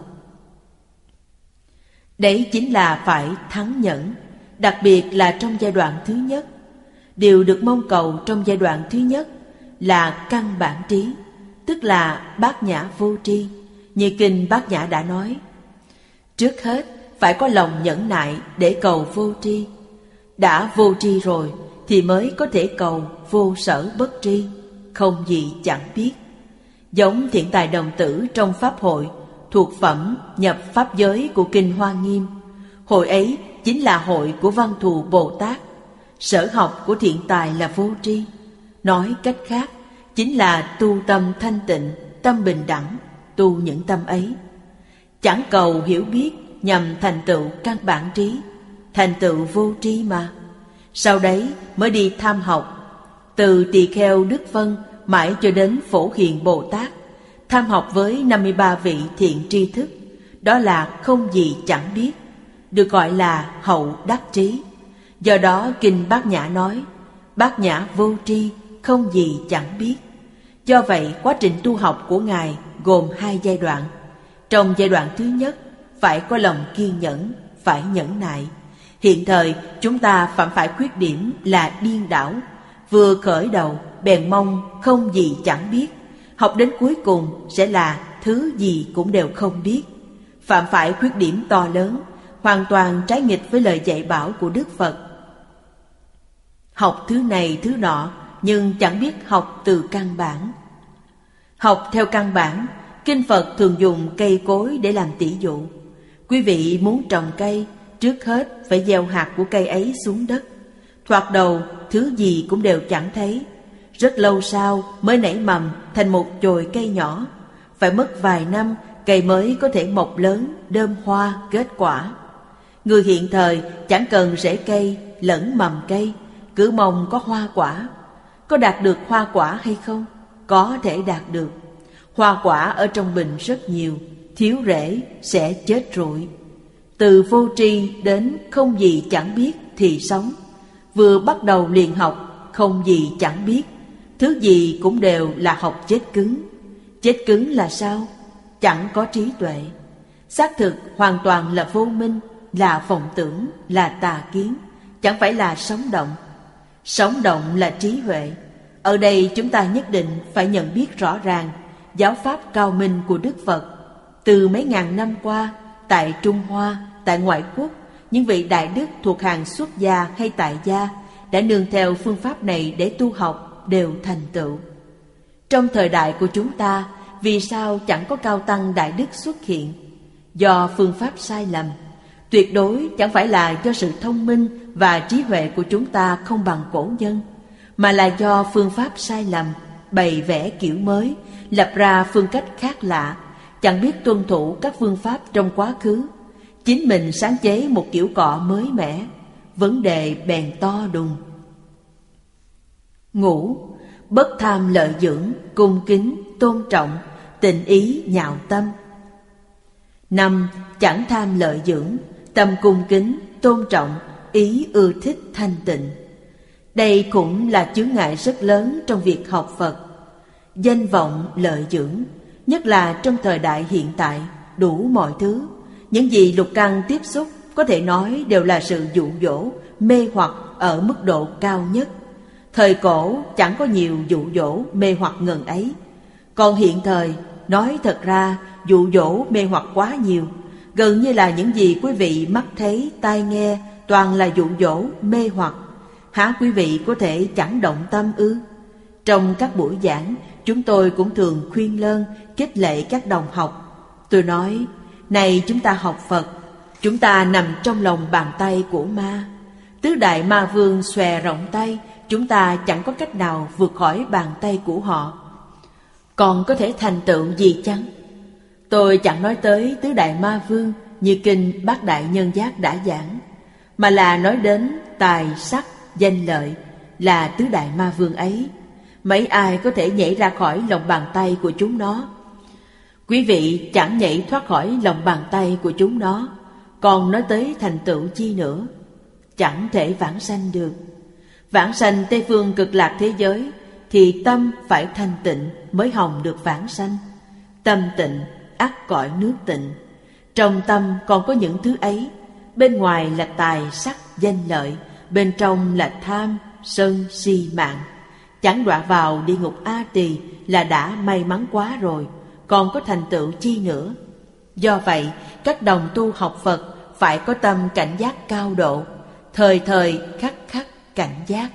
Đấy chính là phải thắng nhẫn, đặc biệt là trong giai đoạn thứ nhất. Điều được mong cầu trong giai đoạn thứ nhất là căn bản trí, tức là bát nhã vô tri. Như kinh Bát Nhã đã nói, trước hết phải có lòng nhẫn nại để cầu vô tri. Đã vô tri rồi thì mới có thể cầu vô sở bất tri, không gì chẳng biết. Giống Thiện Tài Đồng Tử trong Pháp hội, thuộc phẩm nhập Pháp giới của kinh Hoa Nghiêm. Hội ấy chính là hội của Văn Thù Bồ Tát. Sở học của Thiện Tài là vô tri. Nói cách khác, chính là tu tâm thanh tịnh, tâm bình đẳng, tu những tâm ấy. Chẳng cầu hiểu biết nhằm thành tựu căn bản trí, thành tựu vô tri mà. Sau đấy mới đi tham học, từ Tỳ Kheo Đức Vân mãi cho đến Phổ Hiền Bồ Tát, tham học với 53 vị thiện tri thức. Đó là không gì chẳng biết, được gọi là hậu đắc trí. Do đó kinh Bát Nhã nói, Bát Nhã vô tri, không gì chẳng biết. Do vậy quá trình tu học của Ngài gồm 2 giai đoạn. Trong giai đoạn thứ nhất, phải có lòng kiên nhẫn, phải nhẫn nại. Hiện thời chúng ta phạm phải khuyết điểm là điên đảo. Vừa khởi đầu bèn mong không gì chẳng biết, học đến cuối cùng sẽ là thứ gì cũng đều không biết. Phạm phải khuyết điểm to lớn, hoàn toàn trái nghịch với lời dạy bảo của Đức Phật. Học thứ này thứ nọ, nhưng chẳng biết học từ căn bản. Học theo căn bản, kinh Phật thường dùng cây cối để làm tỷ dụ. Quý vị muốn trồng cây, trước hết phải gieo hạt của cây ấy xuống đất. Thoạt đầu, thứ gì cũng đều chẳng thấy. Rất lâu sau mới nảy mầm thành một chồi cây nhỏ. Phải mất vài năm, cây mới có thể mọc lớn, đơm hoa, kết quả. Người hiện thời chẳng cần rễ cây lẫn mầm cây, cứ mong có hoa quả. Có đạt được hoa quả hay không? Có thể đạt được. Hoa quả ở trong bình rất nhiều, thiếu rễ sẽ chết rụi. Từ vô tri đến không gì chẳng biết thì sống. Vừa bắt đầu liền học, không gì chẳng biết. Thứ gì cũng đều là học chết cứng. Chết cứng là sao? Chẳng có trí tuệ. Xác thực hoàn toàn là vô minh, là vọng tưởng, là tà kiến, chẳng phải là sống động. Sống động là trí huệ. Ở đây chúng ta nhất định phải nhận biết rõ ràng giáo pháp cao minh của Đức Phật. Từ mấy ngàn năm qua, tại Trung Hoa, tại ngoại quốc, những vị đại đức thuộc hàng xuất gia hay tại gia đã nương theo phương pháp này để tu học đều thành tựu. Trong thời đại của chúng ta, vì sao chẳng có cao tăng đại đức xuất hiện? Do phương pháp sai lầm. Tuyệt đối chẳng phải là do sự thông minh và trí huệ của chúng ta không bằng cổ nhân, mà là do phương pháp sai lầm, bày vẽ kiểu mới, lập ra phương cách khác lạ, chẳng biết tuân thủ các phương pháp trong quá khứ. Chính mình sáng chế một kiểu cọ mới mẻ, vấn đề bèn to đùng. Ngũ, bất tham lợi dưỡng, cung kính, tôn trọng, tình ý nhạo tâm. 5. Chẳng tham lợi dưỡng, tâm cung kính, tôn trọng, ý ưa thích thanh tịnh. Đây cũng là chướng ngại rất lớn trong việc học Phật. Danh vọng lợi dưỡng, nhất là trong thời đại hiện tại, đủ mọi thứ. Những gì lục căn tiếp xúc có thể nói đều là sự dụ dỗ, mê hoặc ở mức độ cao nhất. Thời cổ chẳng có nhiều dụ dỗ, mê hoặc ngần ấy. Còn hiện thời, nói thật ra dụ dỗ mê hoặc quá nhiều. Gần như là những gì quý vị mắt thấy, tai nghe toàn là dụ dỗ, mê hoặc. Hả quý vị có thể chẳng động tâm ư? Trong các buổi giảng, chúng tôi cũng thường khuyên lơn, khích lệ các đồng học. Tôi nói, này chúng ta học Phật, chúng ta nằm trong lòng bàn tay của ma. Tứ đại ma vương xòe rộng tay, chúng ta chẳng có cách nào vượt khỏi bàn tay của họ. Còn có thể thành tựu gì chăng? Tôi chẳng nói tới tứ đại ma vương như kinh Bát Đại Nhân Giác đã giảng, mà là nói đến tài, sắc, danh lợi là tứ đại ma vương ấy. Mấy ai có thể nhảy ra khỏi lòng bàn tay của chúng nó? Quý vị chẳng nhảy thoát khỏi lòng bàn tay của chúng nó, còn nói tới thành tựu chi nữa? Chẳng thể vãng sanh được. Vãng sanh Tây phương cực lạc thế giới thì tâm phải thanh tịnh mới hòng được vãng sanh. Tâm tịnh ắt cõi nước tịnh. Trong tâm còn có những thứ ấy. Bên ngoài là tài, sắc, danh lợi, bên trong là tham, sân, si, mạng. Chẳng đọa vào địa ngục A Tỳ là đã may mắn quá rồi, còn có thành tựu chi nữa? Do vậy, các đồng tu học Phật phải có tâm cảnh giác cao độ, thời thời khắc khắc cảnh giác.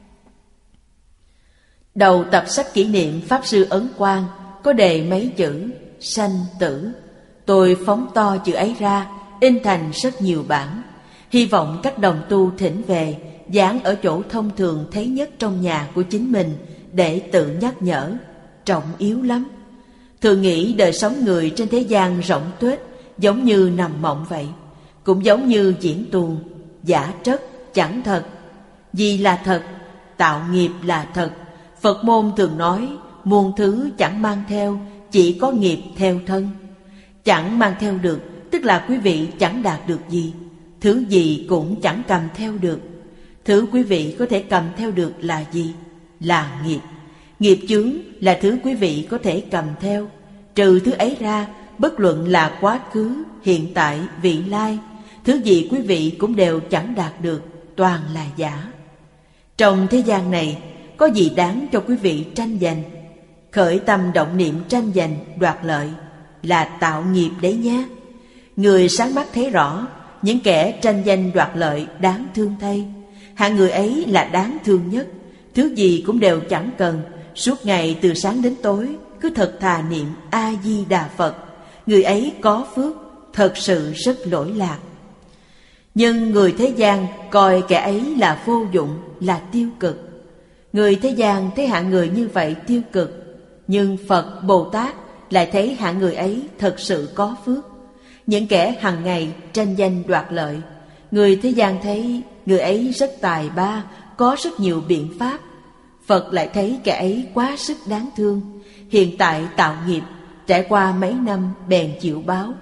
Đầu tập sách kỷ niệm Pháp Sư Ấn Quang có đề mấy chữ sanh tử. Tôi phóng to chữ ấy ra, in thành rất nhiều bản. Hy vọng các đồng tu thỉnh về, dán ở chỗ thông thường thấy nhất trong nhà của chính mình để tự nhắc nhở. Trọng yếu lắm. Thường nghĩ đời sống người trên thế gian rỗng tuếch, giống như nằm mộng vậy, cũng giống như diễn tuồng, giả trất, chẳng thật. Gì là thật? Tạo nghiệp là thật. Phật môn thường nói muôn thứ chẳng mang theo, chỉ có nghiệp theo thân. Chẳng mang theo được tức là quý vị chẳng đạt được gì. Thứ gì cũng chẳng cầm theo được. Thứ quý vị có thể cầm theo được là gì? Là nghiệp. Nghiệp chướng là thứ quý vị có thể cầm theo. Trừ thứ ấy ra, bất luận là quá khứ, hiện tại, vị lai, thứ gì quý vị cũng đều chẳng đạt được, toàn là giả. Trong thế gian này, có gì đáng cho quý vị tranh giành? Khởi tâm động niệm tranh giành, đoạt lợi là tạo nghiệp đấy nhé. Người sáng mắt thấy rõ, những kẻ tranh giành đoạt lợi đáng thương thay. Hạng người ấy là đáng thương nhất. Thứ gì cũng đều chẳng cần, suốt ngày từ sáng đến tối cứ thật thà niệm A-di-đà Phật. Người ấy có phước, thật sự rất lỗi lạc. Nhưng người thế gian coi kẻ ấy là vô dụng, là tiêu cực. Người thế gian thấy hạng người như vậy tiêu cực, nhưng Phật, Bồ Tát lại thấy hạng người ấy thật sự có phước. Những kẻ hằng ngày tranh danh đoạt lợi, người thế gian thấy người ấy rất tài ba, có rất nhiều biện pháp. Phật lại thấy kẻ ấy quá sức đáng thương, hiện tại tạo nghiệp, trải qua mấy năm bèn chịu báo.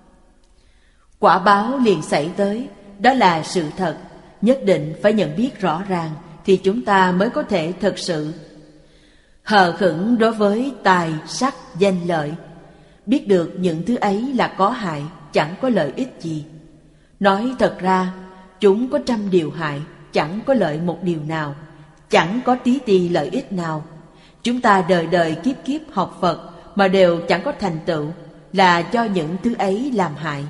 Quả báo liền xảy tới, đó là sự thật. Nhất định phải nhận biết rõ ràng thì chúng ta mới có thể thực sự hờ hững đối với tài, sắc, danh lợi. Biết được những thứ ấy là có hại, chẳng có lợi ích gì. Nói thật ra, chúng có trăm điều hại, chẳng có lợi một điều nào, chẳng có tí ti lợi ích nào. Chúng ta đời đời kiếp kiếp học Phật mà đều chẳng có thành tựu, là do những thứ ấy làm hại.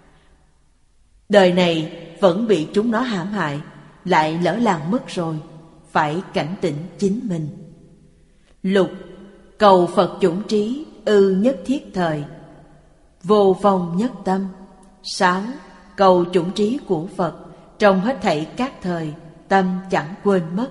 Đời này vẫn bị chúng nó hãm hại, lại lỡ làng mất rồi, phải cảnh tỉnh chính mình. Lục, cầu Phật chủng trí, ư nhất thiết thời, vô vong nhất tâm. 6. Cầu chủng trí của Phật, trong hết thảy các thời, tâm chẳng quên mất.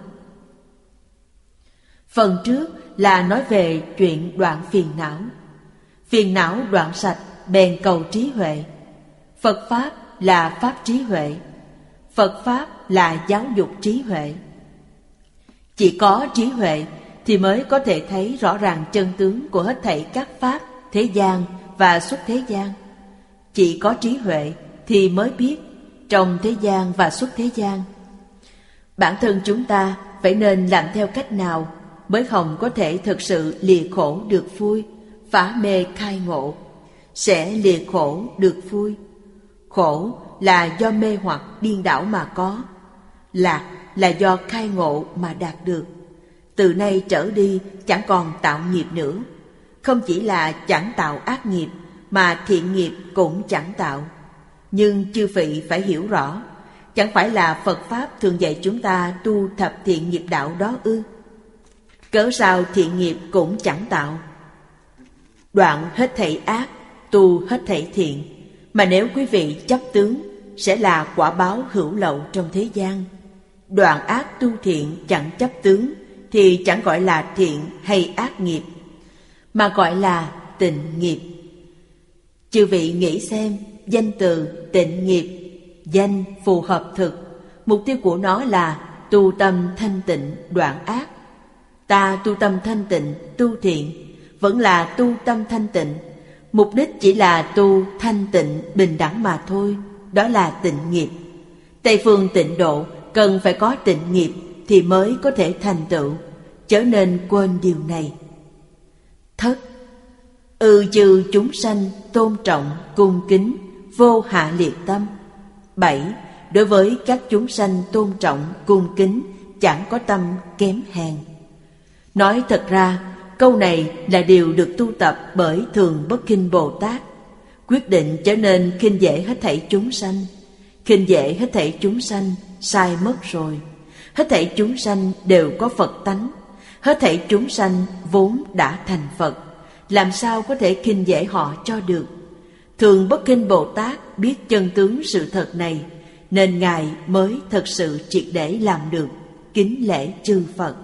Phần trước là nói về chuyện đoạn phiền não. Phiền não đoạn sạch, bèn cầu trí huệ. Phật Pháp là Pháp trí huệ. Phật Pháp là giáo dục trí huệ. Chỉ có trí huệ thì mới có thể thấy rõ ràng chân tướng của hết thảy các Pháp thế gian và xuất thế gian. Chỉ có trí huệ thì mới biết trong thế gian và xuất thế gian. Bản thân chúng ta phải nên làm theo cách nào mới không có thể thực sự lìa khổ được vui, phá mê khai ngộ, sẽ lìa khổ được vui. Khổ là do mê hoặc điên đảo mà có, lạc là do khai ngộ mà đạt được. Từ nay trở đi chẳng còn tạo nghiệp nữa. không chỉ là chẳng tạo ác nghiệp, mà thiện nghiệp cũng chẳng tạo. Nhưng chư vị phải hiểu rõ, chẳng phải là Phật Pháp thường dạy chúng ta tu thập thiện nghiệp đạo đó ư? Cớ sao thiện nghiệp cũng chẳng tạo? Đoạn hết thảy ác, tu hết thảy thiện. Mà nếu quý vị chấp tướng, sẽ là quả báo hữu lậu trong thế gian. Đoạn ác tu thiện chẳng chấp tướng, thì chẳng gọi là thiện hay ác nghiệp, mà gọi là tịnh nghiệp. Chư vị nghĩ xem, danh từ tịnh nghiệp, danh phù hợp thực, mục tiêu của nó là tu tâm thanh tịnh đoạn ác. Ta tu tâm thanh tịnh tu thiện, vẫn là tu tâm thanh tịnh, mục đích chỉ là tu thanh tịnh bình đẳng mà thôi, đó là tịnh nghiệp. Tây phương tịnh độ cần phải có tịnh nghiệp thì mới có thể thành tựu, chớ nên quên điều này. Thất, chư chúng sanh tôn trọng cung kính vô hạ liệt tâm. 7. Đối với các chúng sanh tôn trọng cung kính chẳng có tâm kém hèn. Nói thật ra, câu này là điều được tu tập bởi Thường Bất Khinh Bồ Tát, quyết định trở nên khinh dễ hết thảy chúng sanh. Khinh dễ hết thảy chúng sanh sai mất rồi. Hết thảy chúng sanh đều có Phật tánh, hết thảy chúng sanh vốn đã thành Phật, làm sao có thể khinh dễ họ cho được? Thường Bất Khinh Bồ Tát biết chân tướng sự thật này, nên Ngài mới thật sự triệt để làm được kính lễ chư Phật.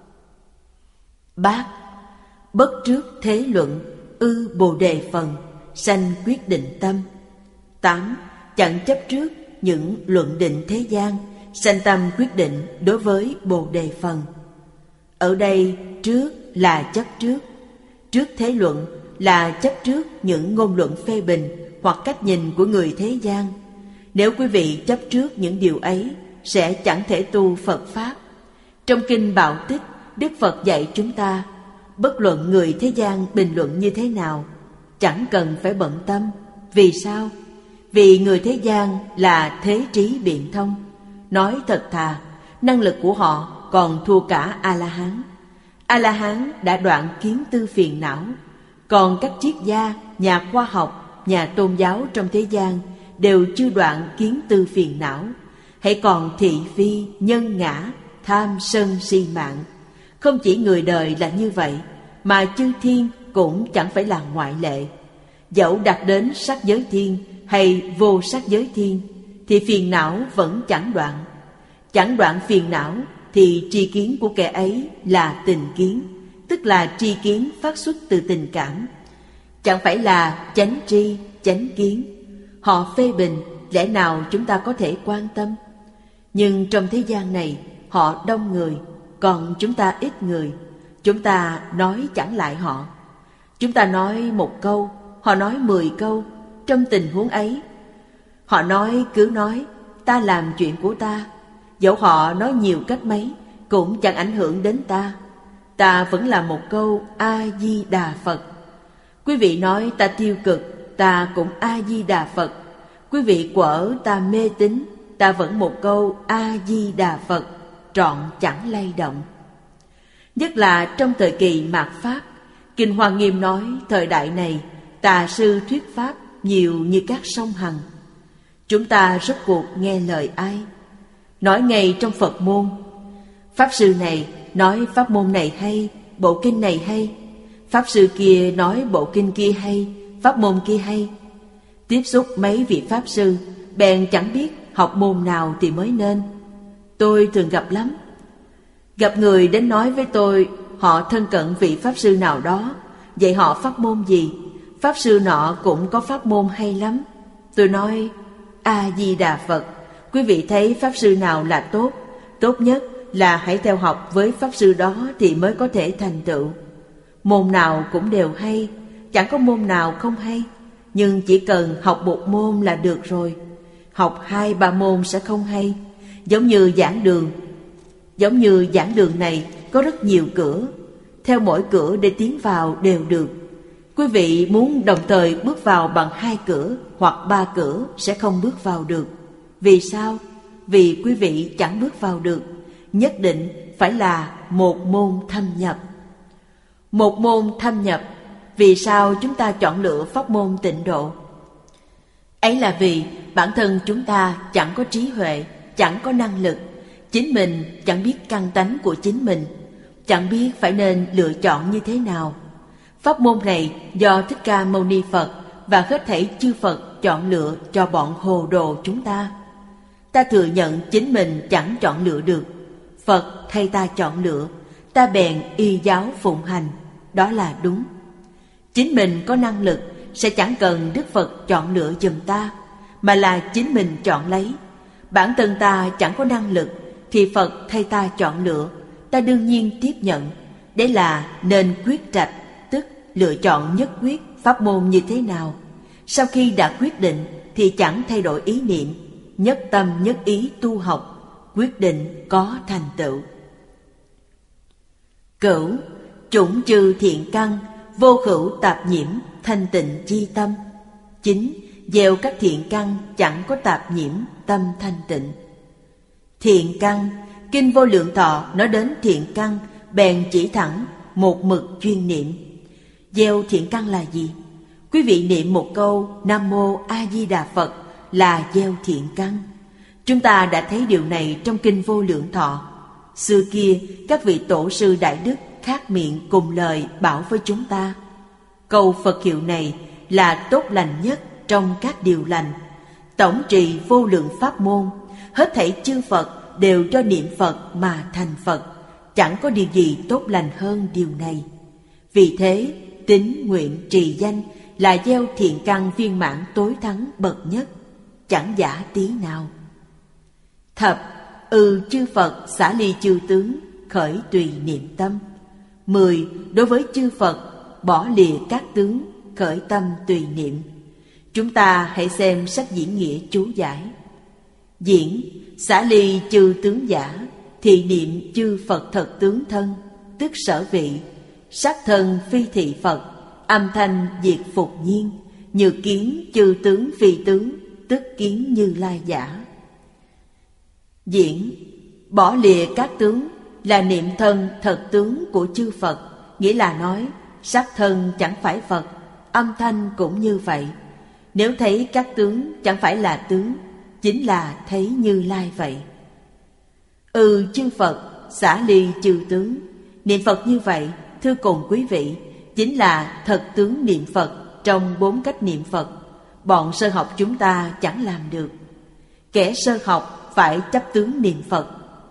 Bát, bất trước thế luận, Bồ đề phần, sanh quyết định tâm. 8. Chẳng chấp trước những luận định thế gian, sanh tâm quyết định đối với Bồ đề phần. Ở đây trước là chấp trước. Trước thế luận là chấp trước những ngôn luận phê bình hoặc cách nhìn của người thế gian. Nếu quý vị chấp trước những điều ấy, sẽ chẳng thể tu Phật Pháp. Trong Kinh Bảo Tích, Đức Phật dạy chúng ta, bất luận người thế gian bình luận như thế nào, chẳng cần phải bận tâm. Vì sao? Vì người thế gian là thế trí biện thông. Nói thật thà, năng lực của họ còn thua cả A-la-hán. A-la-hán đã đoạn kiến tư phiền não, còn các triết gia, nhà khoa học, nhà tôn giáo trong thế gian đều chưa đoạn kiến tư phiền não, hãy còn thị phi, nhân ngã, tham sân si mạng. Không chỉ người đời là như vậy, mà chư thiên cũng chẳng phải là ngoại lệ. Dẫu đạt đến sắc giới thiên hay vô sắc giới thiên, thì phiền não vẫn chẳng đoạn. Chẳng đoạn phiền não thì tri kiến của kẻ ấy là tình kiến, tức là tri kiến phát xuất từ tình cảm, chẳng phải là chánh tri, chánh kiến. Họ phê bình, lẽ nào chúng ta có thể quan tâm? Nhưng trong thế gian này, họ đông người, còn chúng ta ít người. Chúng ta nói chẳng lại họ. Chúng ta nói một câu, họ nói 10 câu. Trong tình huống ấy, họ nói cứ nói, ta làm chuyện của ta. Dẫu họ nói nhiều cách mấy, cũng chẳng ảnh hưởng đến ta. Ta vẫn là một câu A-di-đà Phật. Quý vị nói ta tiêu cực, ta cũng A-di-đà Phật. Quý vị quở ta mê tín, ta vẫn một câu A-di-đà Phật, trọn chẳng lay động. Nhất là trong thời kỳ mạt Pháp, Kinh Hoa Nghiêm nói thời đại này tà sư thuyết Pháp nhiều như các sông Hằng. Chúng ta rốt cuộc nghe lời ai? Nói ngay trong Phật môn, Pháp sư này nói pháp môn này hay, bộ kinh này hay. Pháp sư kia nói bộ kinh kia hay, pháp môn kia hay. Tiếp xúc mấy vị Pháp sư, bèn chẳng biết học môn nào thì mới nên. Tôi thường gặp lắm. Gặp người đến nói với tôi, họ thân cận vị Pháp sư nào đó, dạy họ pháp môn gì. Pháp sư nọ cũng có pháp môn hay lắm. Tôi nói, A-di-đà Phật, quý vị thấy Pháp sư nào là tốt? Tốt nhất là hãy theo học với Pháp sư đó thì mới có thể thành tựu. Môn nào cũng đều hay, chẳng có môn nào không hay. Nhưng chỉ cần học một môn là được rồi. Học 2-3 môn sẽ không hay. Giống như giảng đường này có rất nhiều cửa. Theo mỗi cửa để tiến vào đều được. Quý vị muốn đồng thời bước vào bằng 2 cửa hoặc 3 cửa sẽ không bước vào được. Vì sao? Vì quý vị chẳng bước vào được. Nhất định phải là một môn thâm nhập. Một môn thâm nhập Vì sao chúng ta chọn lựa pháp môn tịnh độ? Ấy là vì bản thân chúng ta chẳng có trí huệ, chẳng có năng lực. Chính mình chẳng biết căn tánh của chính mình, chẳng biết phải nên lựa chọn như thế nào. Pháp môn này do Thích Ca Mâu Ni Phật và hết thảy chư Phật chọn lựa cho bọn hồ đồ chúng ta. Ta thừa nhận chính mình chẳng chọn lựa được, Phật thay ta chọn lựa, ta bèn y giáo phụng hành, đó là đúng. Chính mình có năng lực sẽ chẳng cần Đức Phật chọn lựa giùm ta, mà là chính mình chọn lấy. Bản thân ta chẳng có năng lực thì Phật thay ta chọn lựa, ta đương nhiên tiếp nhận. Đấy là nên quyết trạch, tức lựa chọn nhất quyết pháp môn như thế nào. Sau khi đã quyết định thì chẳng thay đổi ý niệm, nhất tâm nhất ý tu học, quyết định có thành tựu. Cửu, chủng chư thiện căn, vô khửu tạp nhiễm, thanh tịnh chi tâm. 9. Gieo các thiện căn chẳng có tạp nhiễm, tâm thanh tịnh. Thiện căn, Kinh Vô Lượng Thọ nói đến thiện căn, bèn chỉ thẳng một mực chuyên niệm. Gieo thiện căn là gì? Quý vị niệm một câu Nam Mô A Di Đà Phật là gieo thiện căn. Chúng ta đã thấy điều này trong Kinh Vô Lượng Thọ. Xưa kia các vị tổ sư đại đức khác miệng cùng lời bảo với chúng ta. Câu Phật hiệu này là tốt lành nhất trong các điều lành. Tổng trì vô lượng pháp môn, hết thảy chư Phật đều do niệm Phật mà thành Phật. Chẳng có điều gì tốt lành hơn điều này. Vì thế, tín nguyện trì danh là gieo thiện căn viên mãn tối thắng bậc nhất, chẳng giả tí nào. Thập, chư Phật xả ly chư tướng, khởi tùy niệm tâm. 10. Đối với chư Phật, bỏ lìa các tướng, khởi tâm tùy niệm. Chúng ta hãy xem sách diễn nghĩa chú giải. Diễn, xả ly chư tướng giả, thị niệm chư Phật thật tướng thân, tức sở vị, sắc thân phi thị Phật, âm thanh diệt phục nhiên, như kiến chư tướng phi tướng, tức kiến Như Lai giả. Diễn, bỏ lìa các tướng là niệm thân thật tướng của chư Phật, nghĩa là nói sắc thân chẳng phải Phật, âm thanh cũng như vậy. Nếu thấy các tướng chẳng phải là tướng, chính là thấy Như Lai vậy. Chư Phật xả ly chư tướng, niệm Phật như vậy, thưa cùng quý vị, chính là thật tướng niệm Phật trong 4 cách niệm Phật. Bọn sơ học chúng ta chẳng làm được. Kẻ sơ học phải chấp tướng niệm Phật,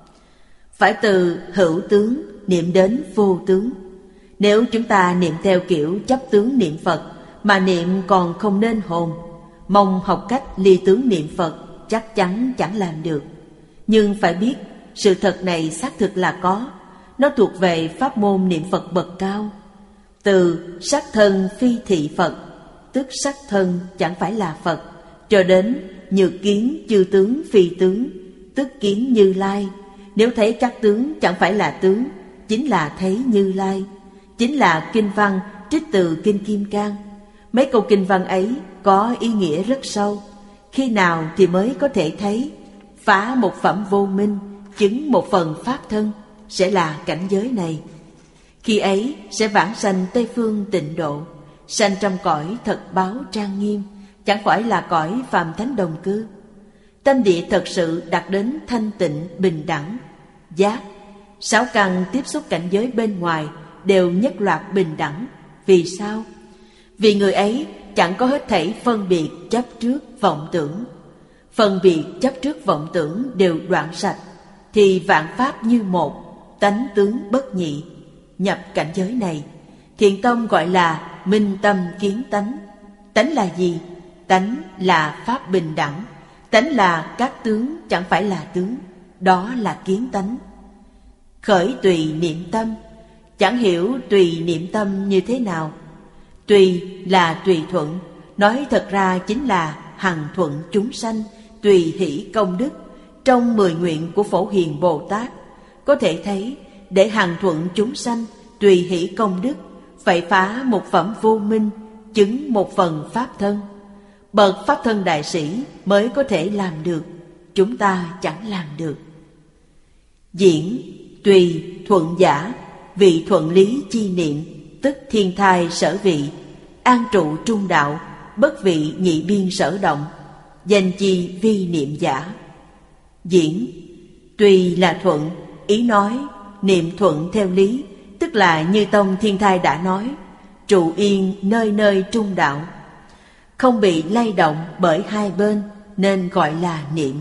phải từ hữu tướng niệm đến vô tướng. Nếu chúng ta niệm theo kiểu chấp tướng niệm Phật mà niệm còn không nên hồn, mong học cách ly tướng niệm Phật chắc chắn chẳng làm được. Nhưng phải biết sự thật này xác thực là có, nó thuộc về pháp môn niệm Phật bậc cao. Từ sắc thân phi thị Phật, tức sắc thân chẳng phải là Phật, cho đến như kiến chư tướng phi tướng, tức kiến Như Lai. Nếu thấy các tướng chẳng phải là tướng, chính là thấy Như Lai. Chính là kinh văn trích từ Kinh Kim Cang. Mấy câu kinh văn ấy có ý nghĩa rất sâu. Khi nào thì mới có thể thấy? Phá một phẩm vô minh, chứng một phần pháp thân, sẽ là cảnh giới này. Khi ấy sẽ vãng sanh Tây Phương Tịnh Độ, sanh trong cõi thật báo trang nghiêm, chẳng phải là cõi phàm thánh đồng cư. Tâm địa thật sự đạt đến thanh tịnh bình đẳng, giác. 6 căn tiếp xúc cảnh giới bên ngoài đều nhất loạt bình đẳng. Vì sao? Vì người ấy chẳng có hết thảy phân biệt chấp trước vọng tưởng. Phân biệt chấp trước vọng tưởng đều đoạn sạch, thì vạn pháp như một, tánh tướng bất nhị. Nhập cảnh giới này, Thiện Tông gọi là minh tâm kiến tánh. Tánh là gì? Tánh là pháp bình đẳng. Tánh là các tướng chẳng phải là tướng, đó là kiến tánh. Khởi tùy niệm tâm, chẳng hiểu tùy niệm tâm như thế nào. Tùy là tùy thuận, nói thật ra chính là hằng thuận chúng sanh, tùy hỷ công đức. Trong 10 nguyện của Phổ Hiền Bồ Tát, có thể thấy để hằng thuận chúng sanh, tùy hỷ công đức, phải phá một phẩm vô minh, chứng một phần pháp thân. Bậc pháp thân đại sĩ mới có thể làm được, chúng ta chẳng làm được. Diễn, tùy, thuận giả, vị thuận lý chi niệm, tức thiên thai sở vị, an trụ trung đạo, bất vị nhị biên sở động, danh chi vi niệm giả. Diễn, tuy là thuận, ý nói, niệm thuận theo lý, tức là như Tông Thiên Thai đã nói, trụ yên nơi nơi trung đạo, không bị lay động bởi hai bên, nên gọi là niệm.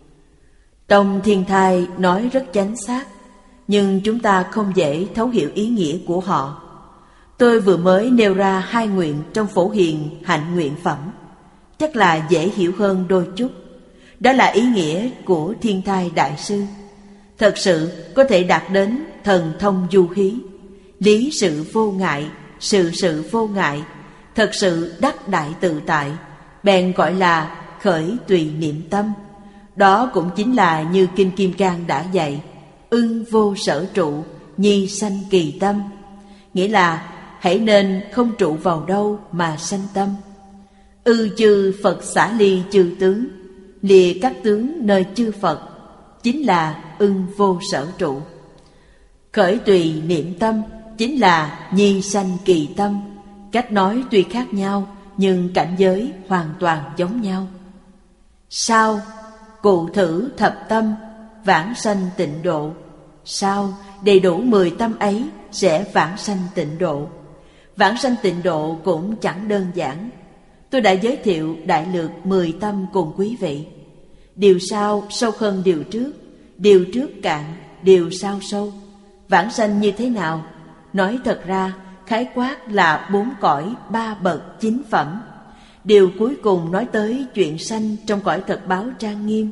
Tông Thiên Thai nói rất chánh xác, nhưng chúng ta không dễ thấu hiểu ý nghĩa của họ. Tôi vừa mới nêu ra hai nguyện trong Phổ Hiền hạnh nguyện phẩm, chắc là dễ hiểu hơn đôi chút. Đó là ý nghĩa của Thiên Thai Đại Sư. Thật sự có thể đạt đến thần thông du hí, lý sự vô ngại, sự sự vô ngại, thật sự đắc đại tự tại, bèn gọi là khởi tùy niệm tâm. Đó cũng chính là như Kinh Kim Cang đã dạy, ưng vô sở trụ, nhi sanh kỳ tâm. Nghĩa là hãy nên không trụ vào đâu mà sanh tâm. Ư chư Phật xả ly chư tướng, lìa các tướng nơi chư Phật, chính là ưng vô sở trụ. Khởi tùy niệm tâm chính là nhi sanh kỳ tâm. Cách nói tuy khác nhau, nhưng cảnh giới hoàn toàn giống nhau. Sao? Cụ thử thập tâm, vãng sanh tịnh độ. Sao? Đầy đủ 10 tâm ấy sẽ vãng sanh tịnh độ. Vãng sanh tịnh độ cũng chẳng đơn giản. Tôi đã giới thiệu đại lược 10 tâm cùng quý vị. Điều sau sâu hơn điều trước cạn, điều sau sâu. Vãng sanh như thế nào? Nói thật ra, khái quát là 4 cõi 3 bậc 9 phẩm. Điều cuối cùng nói tới chuyện sanh trong cõi thật báo trang nghiêm.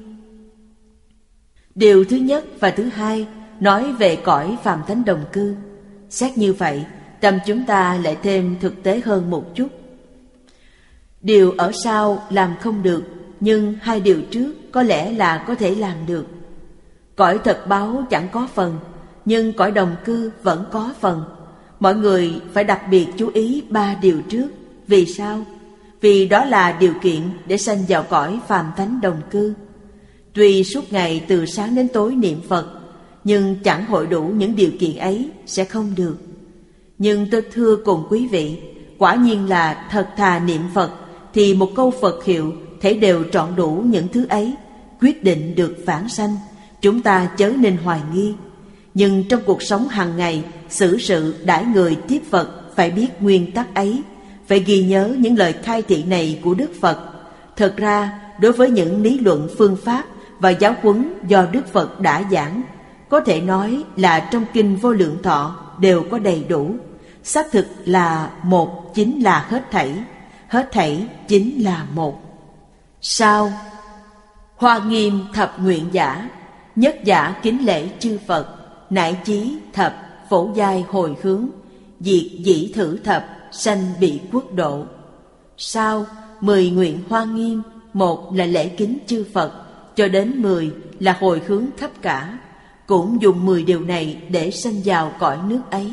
Điều thứ nhất và thứ hai nói về cõi phàm thánh đồng cư. Xét như vậy, tâm chúng ta lại thêm thực tế hơn một chút. Điều ở sau làm không được, nhưng hai điều trước có lẽ là có thể làm được. Cõi thật báo chẳng có phần, nhưng cõi đồng cư vẫn có phần. Mọi người phải đặc biệt chú ý 3 điều trước. Vì sao? Vì đó là điều kiện để sanh vào cõi phàm thánh đồng cư. Tuy suốt ngày từ sáng đến tối niệm Phật, nhưng chẳng hội đủ những điều kiện ấy sẽ không được. Nhưng tôi thưa cùng quý vị, quả nhiên là thật thà niệm Phật, thì một câu Phật hiệu thể đều trọn đủ những thứ ấy, quyết định được vãng sanh. Chúng ta chớ nên hoài nghi. Nhưng trong cuộc sống hàng ngày, xử sự đãi người tiếp Phật phải biết nguyên tắc ấy, phải ghi nhớ những lời khai thị này của Đức Phật. Thật ra, đối với những lý luận phương pháp và giáo huấn do Đức Phật đã giảng, có thể nói là trong Kinh Vô Lượng Thọ đều có đầy đủ. Xác thực là một chính là hết thảy chính là một. Sao? Hoa Nghiêm thập nguyện giả, nhất giả kính lễ chư Phật, nại chí thập phổ giai hồi hướng, diệt dĩ thử thập sanh bị quốc độ. Sao? 10 nguyện Hoa Nghiêm, 1 là lễ kính chư Phật, cho đến 10 là hồi hướng khắp cả, cũng dùng 10 điều này để sanh vào cõi nước ấy.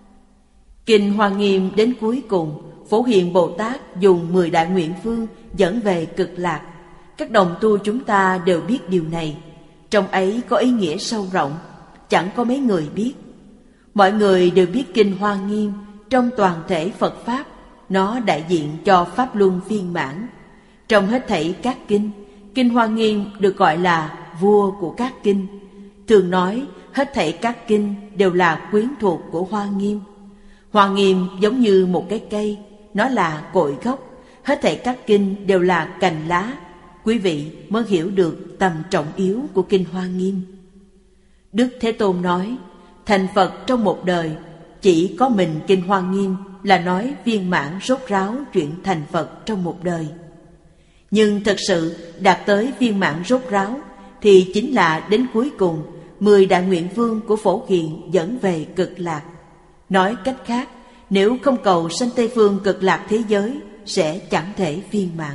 Kinh Hoa Nghiêm đến cuối cùng, Phổ Hiền Bồ Tát dùng 10 đại nguyện phương dẫn về cực lạc. Các đồng tu chúng ta đều biết điều này. Trong ấy có ý nghĩa sâu rộng, chẳng có mấy người biết. Mọi người đều biết Kinh Hoa Nghiêm trong toàn thể Phật Pháp, nó đại diện cho Pháp Luân viên mãn. Trong hết thảy các kinh, Kinh Hoa Nghiêm được gọi là vua của các kinh. Thường nói hết thảy các kinh đều là quyến thuộc của Hoa Nghiêm. Hoa Nghiêm giống như một cái cây, nó là cội gốc. Hết thảy các kinh đều là cành lá. Quý vị mới hiểu được tầm trọng yếu của Kinh Hoa Nghiêm. Đức Thế Tôn nói, thành Phật trong một đời, chỉ có mình Kinh Hoa Nghiêm là nói viên mãn rốt ráo chuyện thành Phật trong một đời. Nhưng thật sự đạt tới viên mãn rốt ráo thì chính là đến cuối cùng 10 đại nguyện vương của Phổ Hiền dẫn về cực lạc. Nói cách khác, nếu không cầu sanh Tây Phương cực lạc thế giới sẽ chẳng thể viên mãn.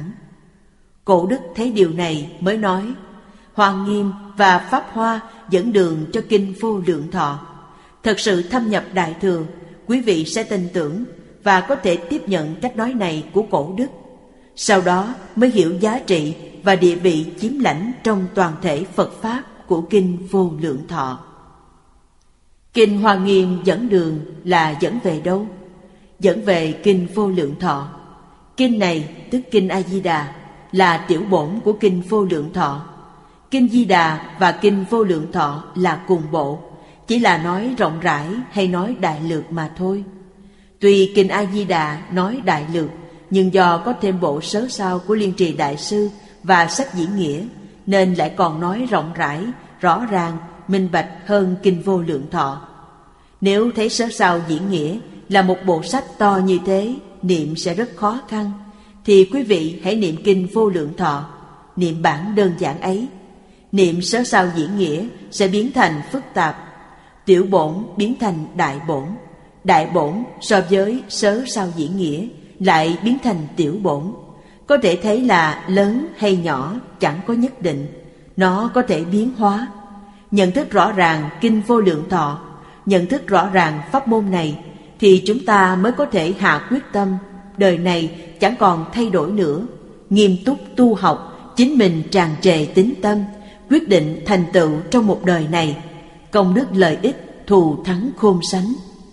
Cổ đức thấy điều này mới nói, Hoa Nghiêm và Pháp Hoa dẫn đường cho Kinh Vô Lượng Thọ. Thật sự thâm nhập Đại Thừa, quý vị sẽ tin tưởng và có thể tiếp nhận cách nói này của cổ đức. Sau đó mới hiểu giá trị và địa vị chiếm lãnh trong toàn thể Phật Pháp của Kinh Vô Lượng Thọ. Kinh Hoa Nghiêm dẫn đường là dẫn về đâu? dẫn về Kinh Vô Lượng Thọ. Kinh này, tức Kinh A-di-đà, là tiểu bổn của Kinh Vô Lượng Thọ. Kinh Di Đà và Kinh Vô Lượng Thọ là cùng bộ, chỉ là nói rộng rãi hay nói đại lược mà thôi. Tuy Kinh A-di-đà nói đại lược, nhưng do có thêm bộ sớ sao của Liên Trì Đại Sư và sách diễn nghĩa, nên lại còn nói rộng rãi, rõ ràng, minh bạch hơn Kinh Vô Lượng Thọ. Nếu thấy sớ sao diễn nghĩa là một bộ sách to như thế, niệm sẽ rất khó khăn, thì quý vị hãy niệm Kinh Vô Lượng Thọ, niệm bản đơn giản ấy. Niệm sớ sao diễn nghĩa sẽ biến thành phức tạp, tiểu bổn biến thành đại bổn, đại bổn so với sớ sao diễn nghĩa lại biến thành tiểu bổn. Có thể thấy là lớn hay nhỏ chẳng có nhất định, nó có thể biến hóa. Nhận thức rõ ràng Kinh Vô Lượng Thọ, nhận thức rõ ràng pháp môn này, thì chúng ta mới có thể hạ quyết tâm đời này chẳng còn thay đổi nữa, nghiêm túc tu học, chính mình tràn trề tín tâm, quyết định thành tựu trong một đời này, công đức lợi ích thù thắng khôn sánh.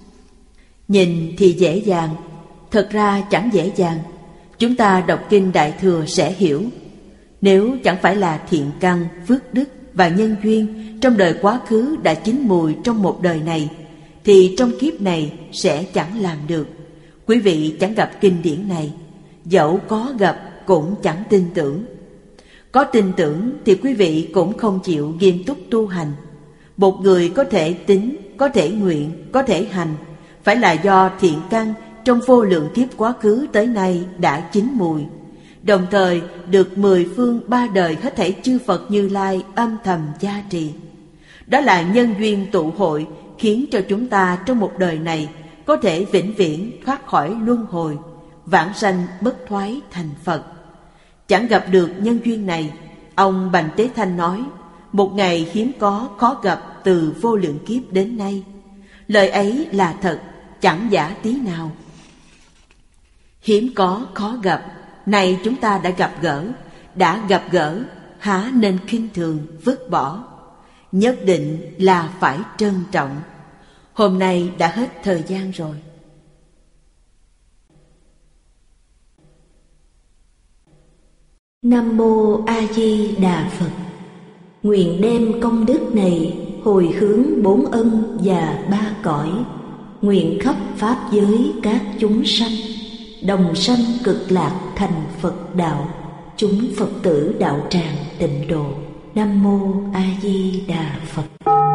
Nhìn thì dễ dàng, thật ra chẳng dễ dàng. Chúng ta đọc Kinh Đại Thừa sẽ hiểu. Nếu chẳng phải là thiện căn, phước đức và nhân duyên trong đời quá khứ đã chín mùi trong một đời này, thì trong kiếp này sẽ chẳng làm được. Quý vị chẳng gặp kinh điển này, dẫu có gặp cũng chẳng tin tưởng. Có tin tưởng thì quý vị cũng không chịu nghiêm túc tu hành. Một người có thể tín, có thể nguyện, có thể hành, phải là do thiện căn trong vô lượng kiếp quá khứ tới nay đã chín mùi, đồng thời được 10 phương 3 đời hết thảy chư Phật Như Lai âm thầm gia trì. Đó là nhân duyên tụ hội khiến cho chúng ta trong một đời này có thể vĩnh viễn thoát khỏi luân hồi, vãng sanh bất thoái thành Phật. Chẳng gặp được nhân duyên này, ông Bành Tế Thanh nói, một ngày hiếm có khó gặp từ vô lượng kiếp đến nay. Lời ấy là thật, chẳng giả tí nào. Hiếm có khó gặp, này chúng ta đã gặp gỡ, há nên khinh thường vứt bỏ. Nhất định là phải trân trọng. Hôm nay đã hết thời gian rồi. Nam Mô A Di Đà Phật. Nguyện đem công đức này hồi hướng 4 ân và 3 cõi, nguyện khắp pháp giới các chúng sanh đồng sanh cực lạc thành Phật đạo, chúng Phật tử đạo tràng tịnh độ. Nam Mô A Di Đà Phật.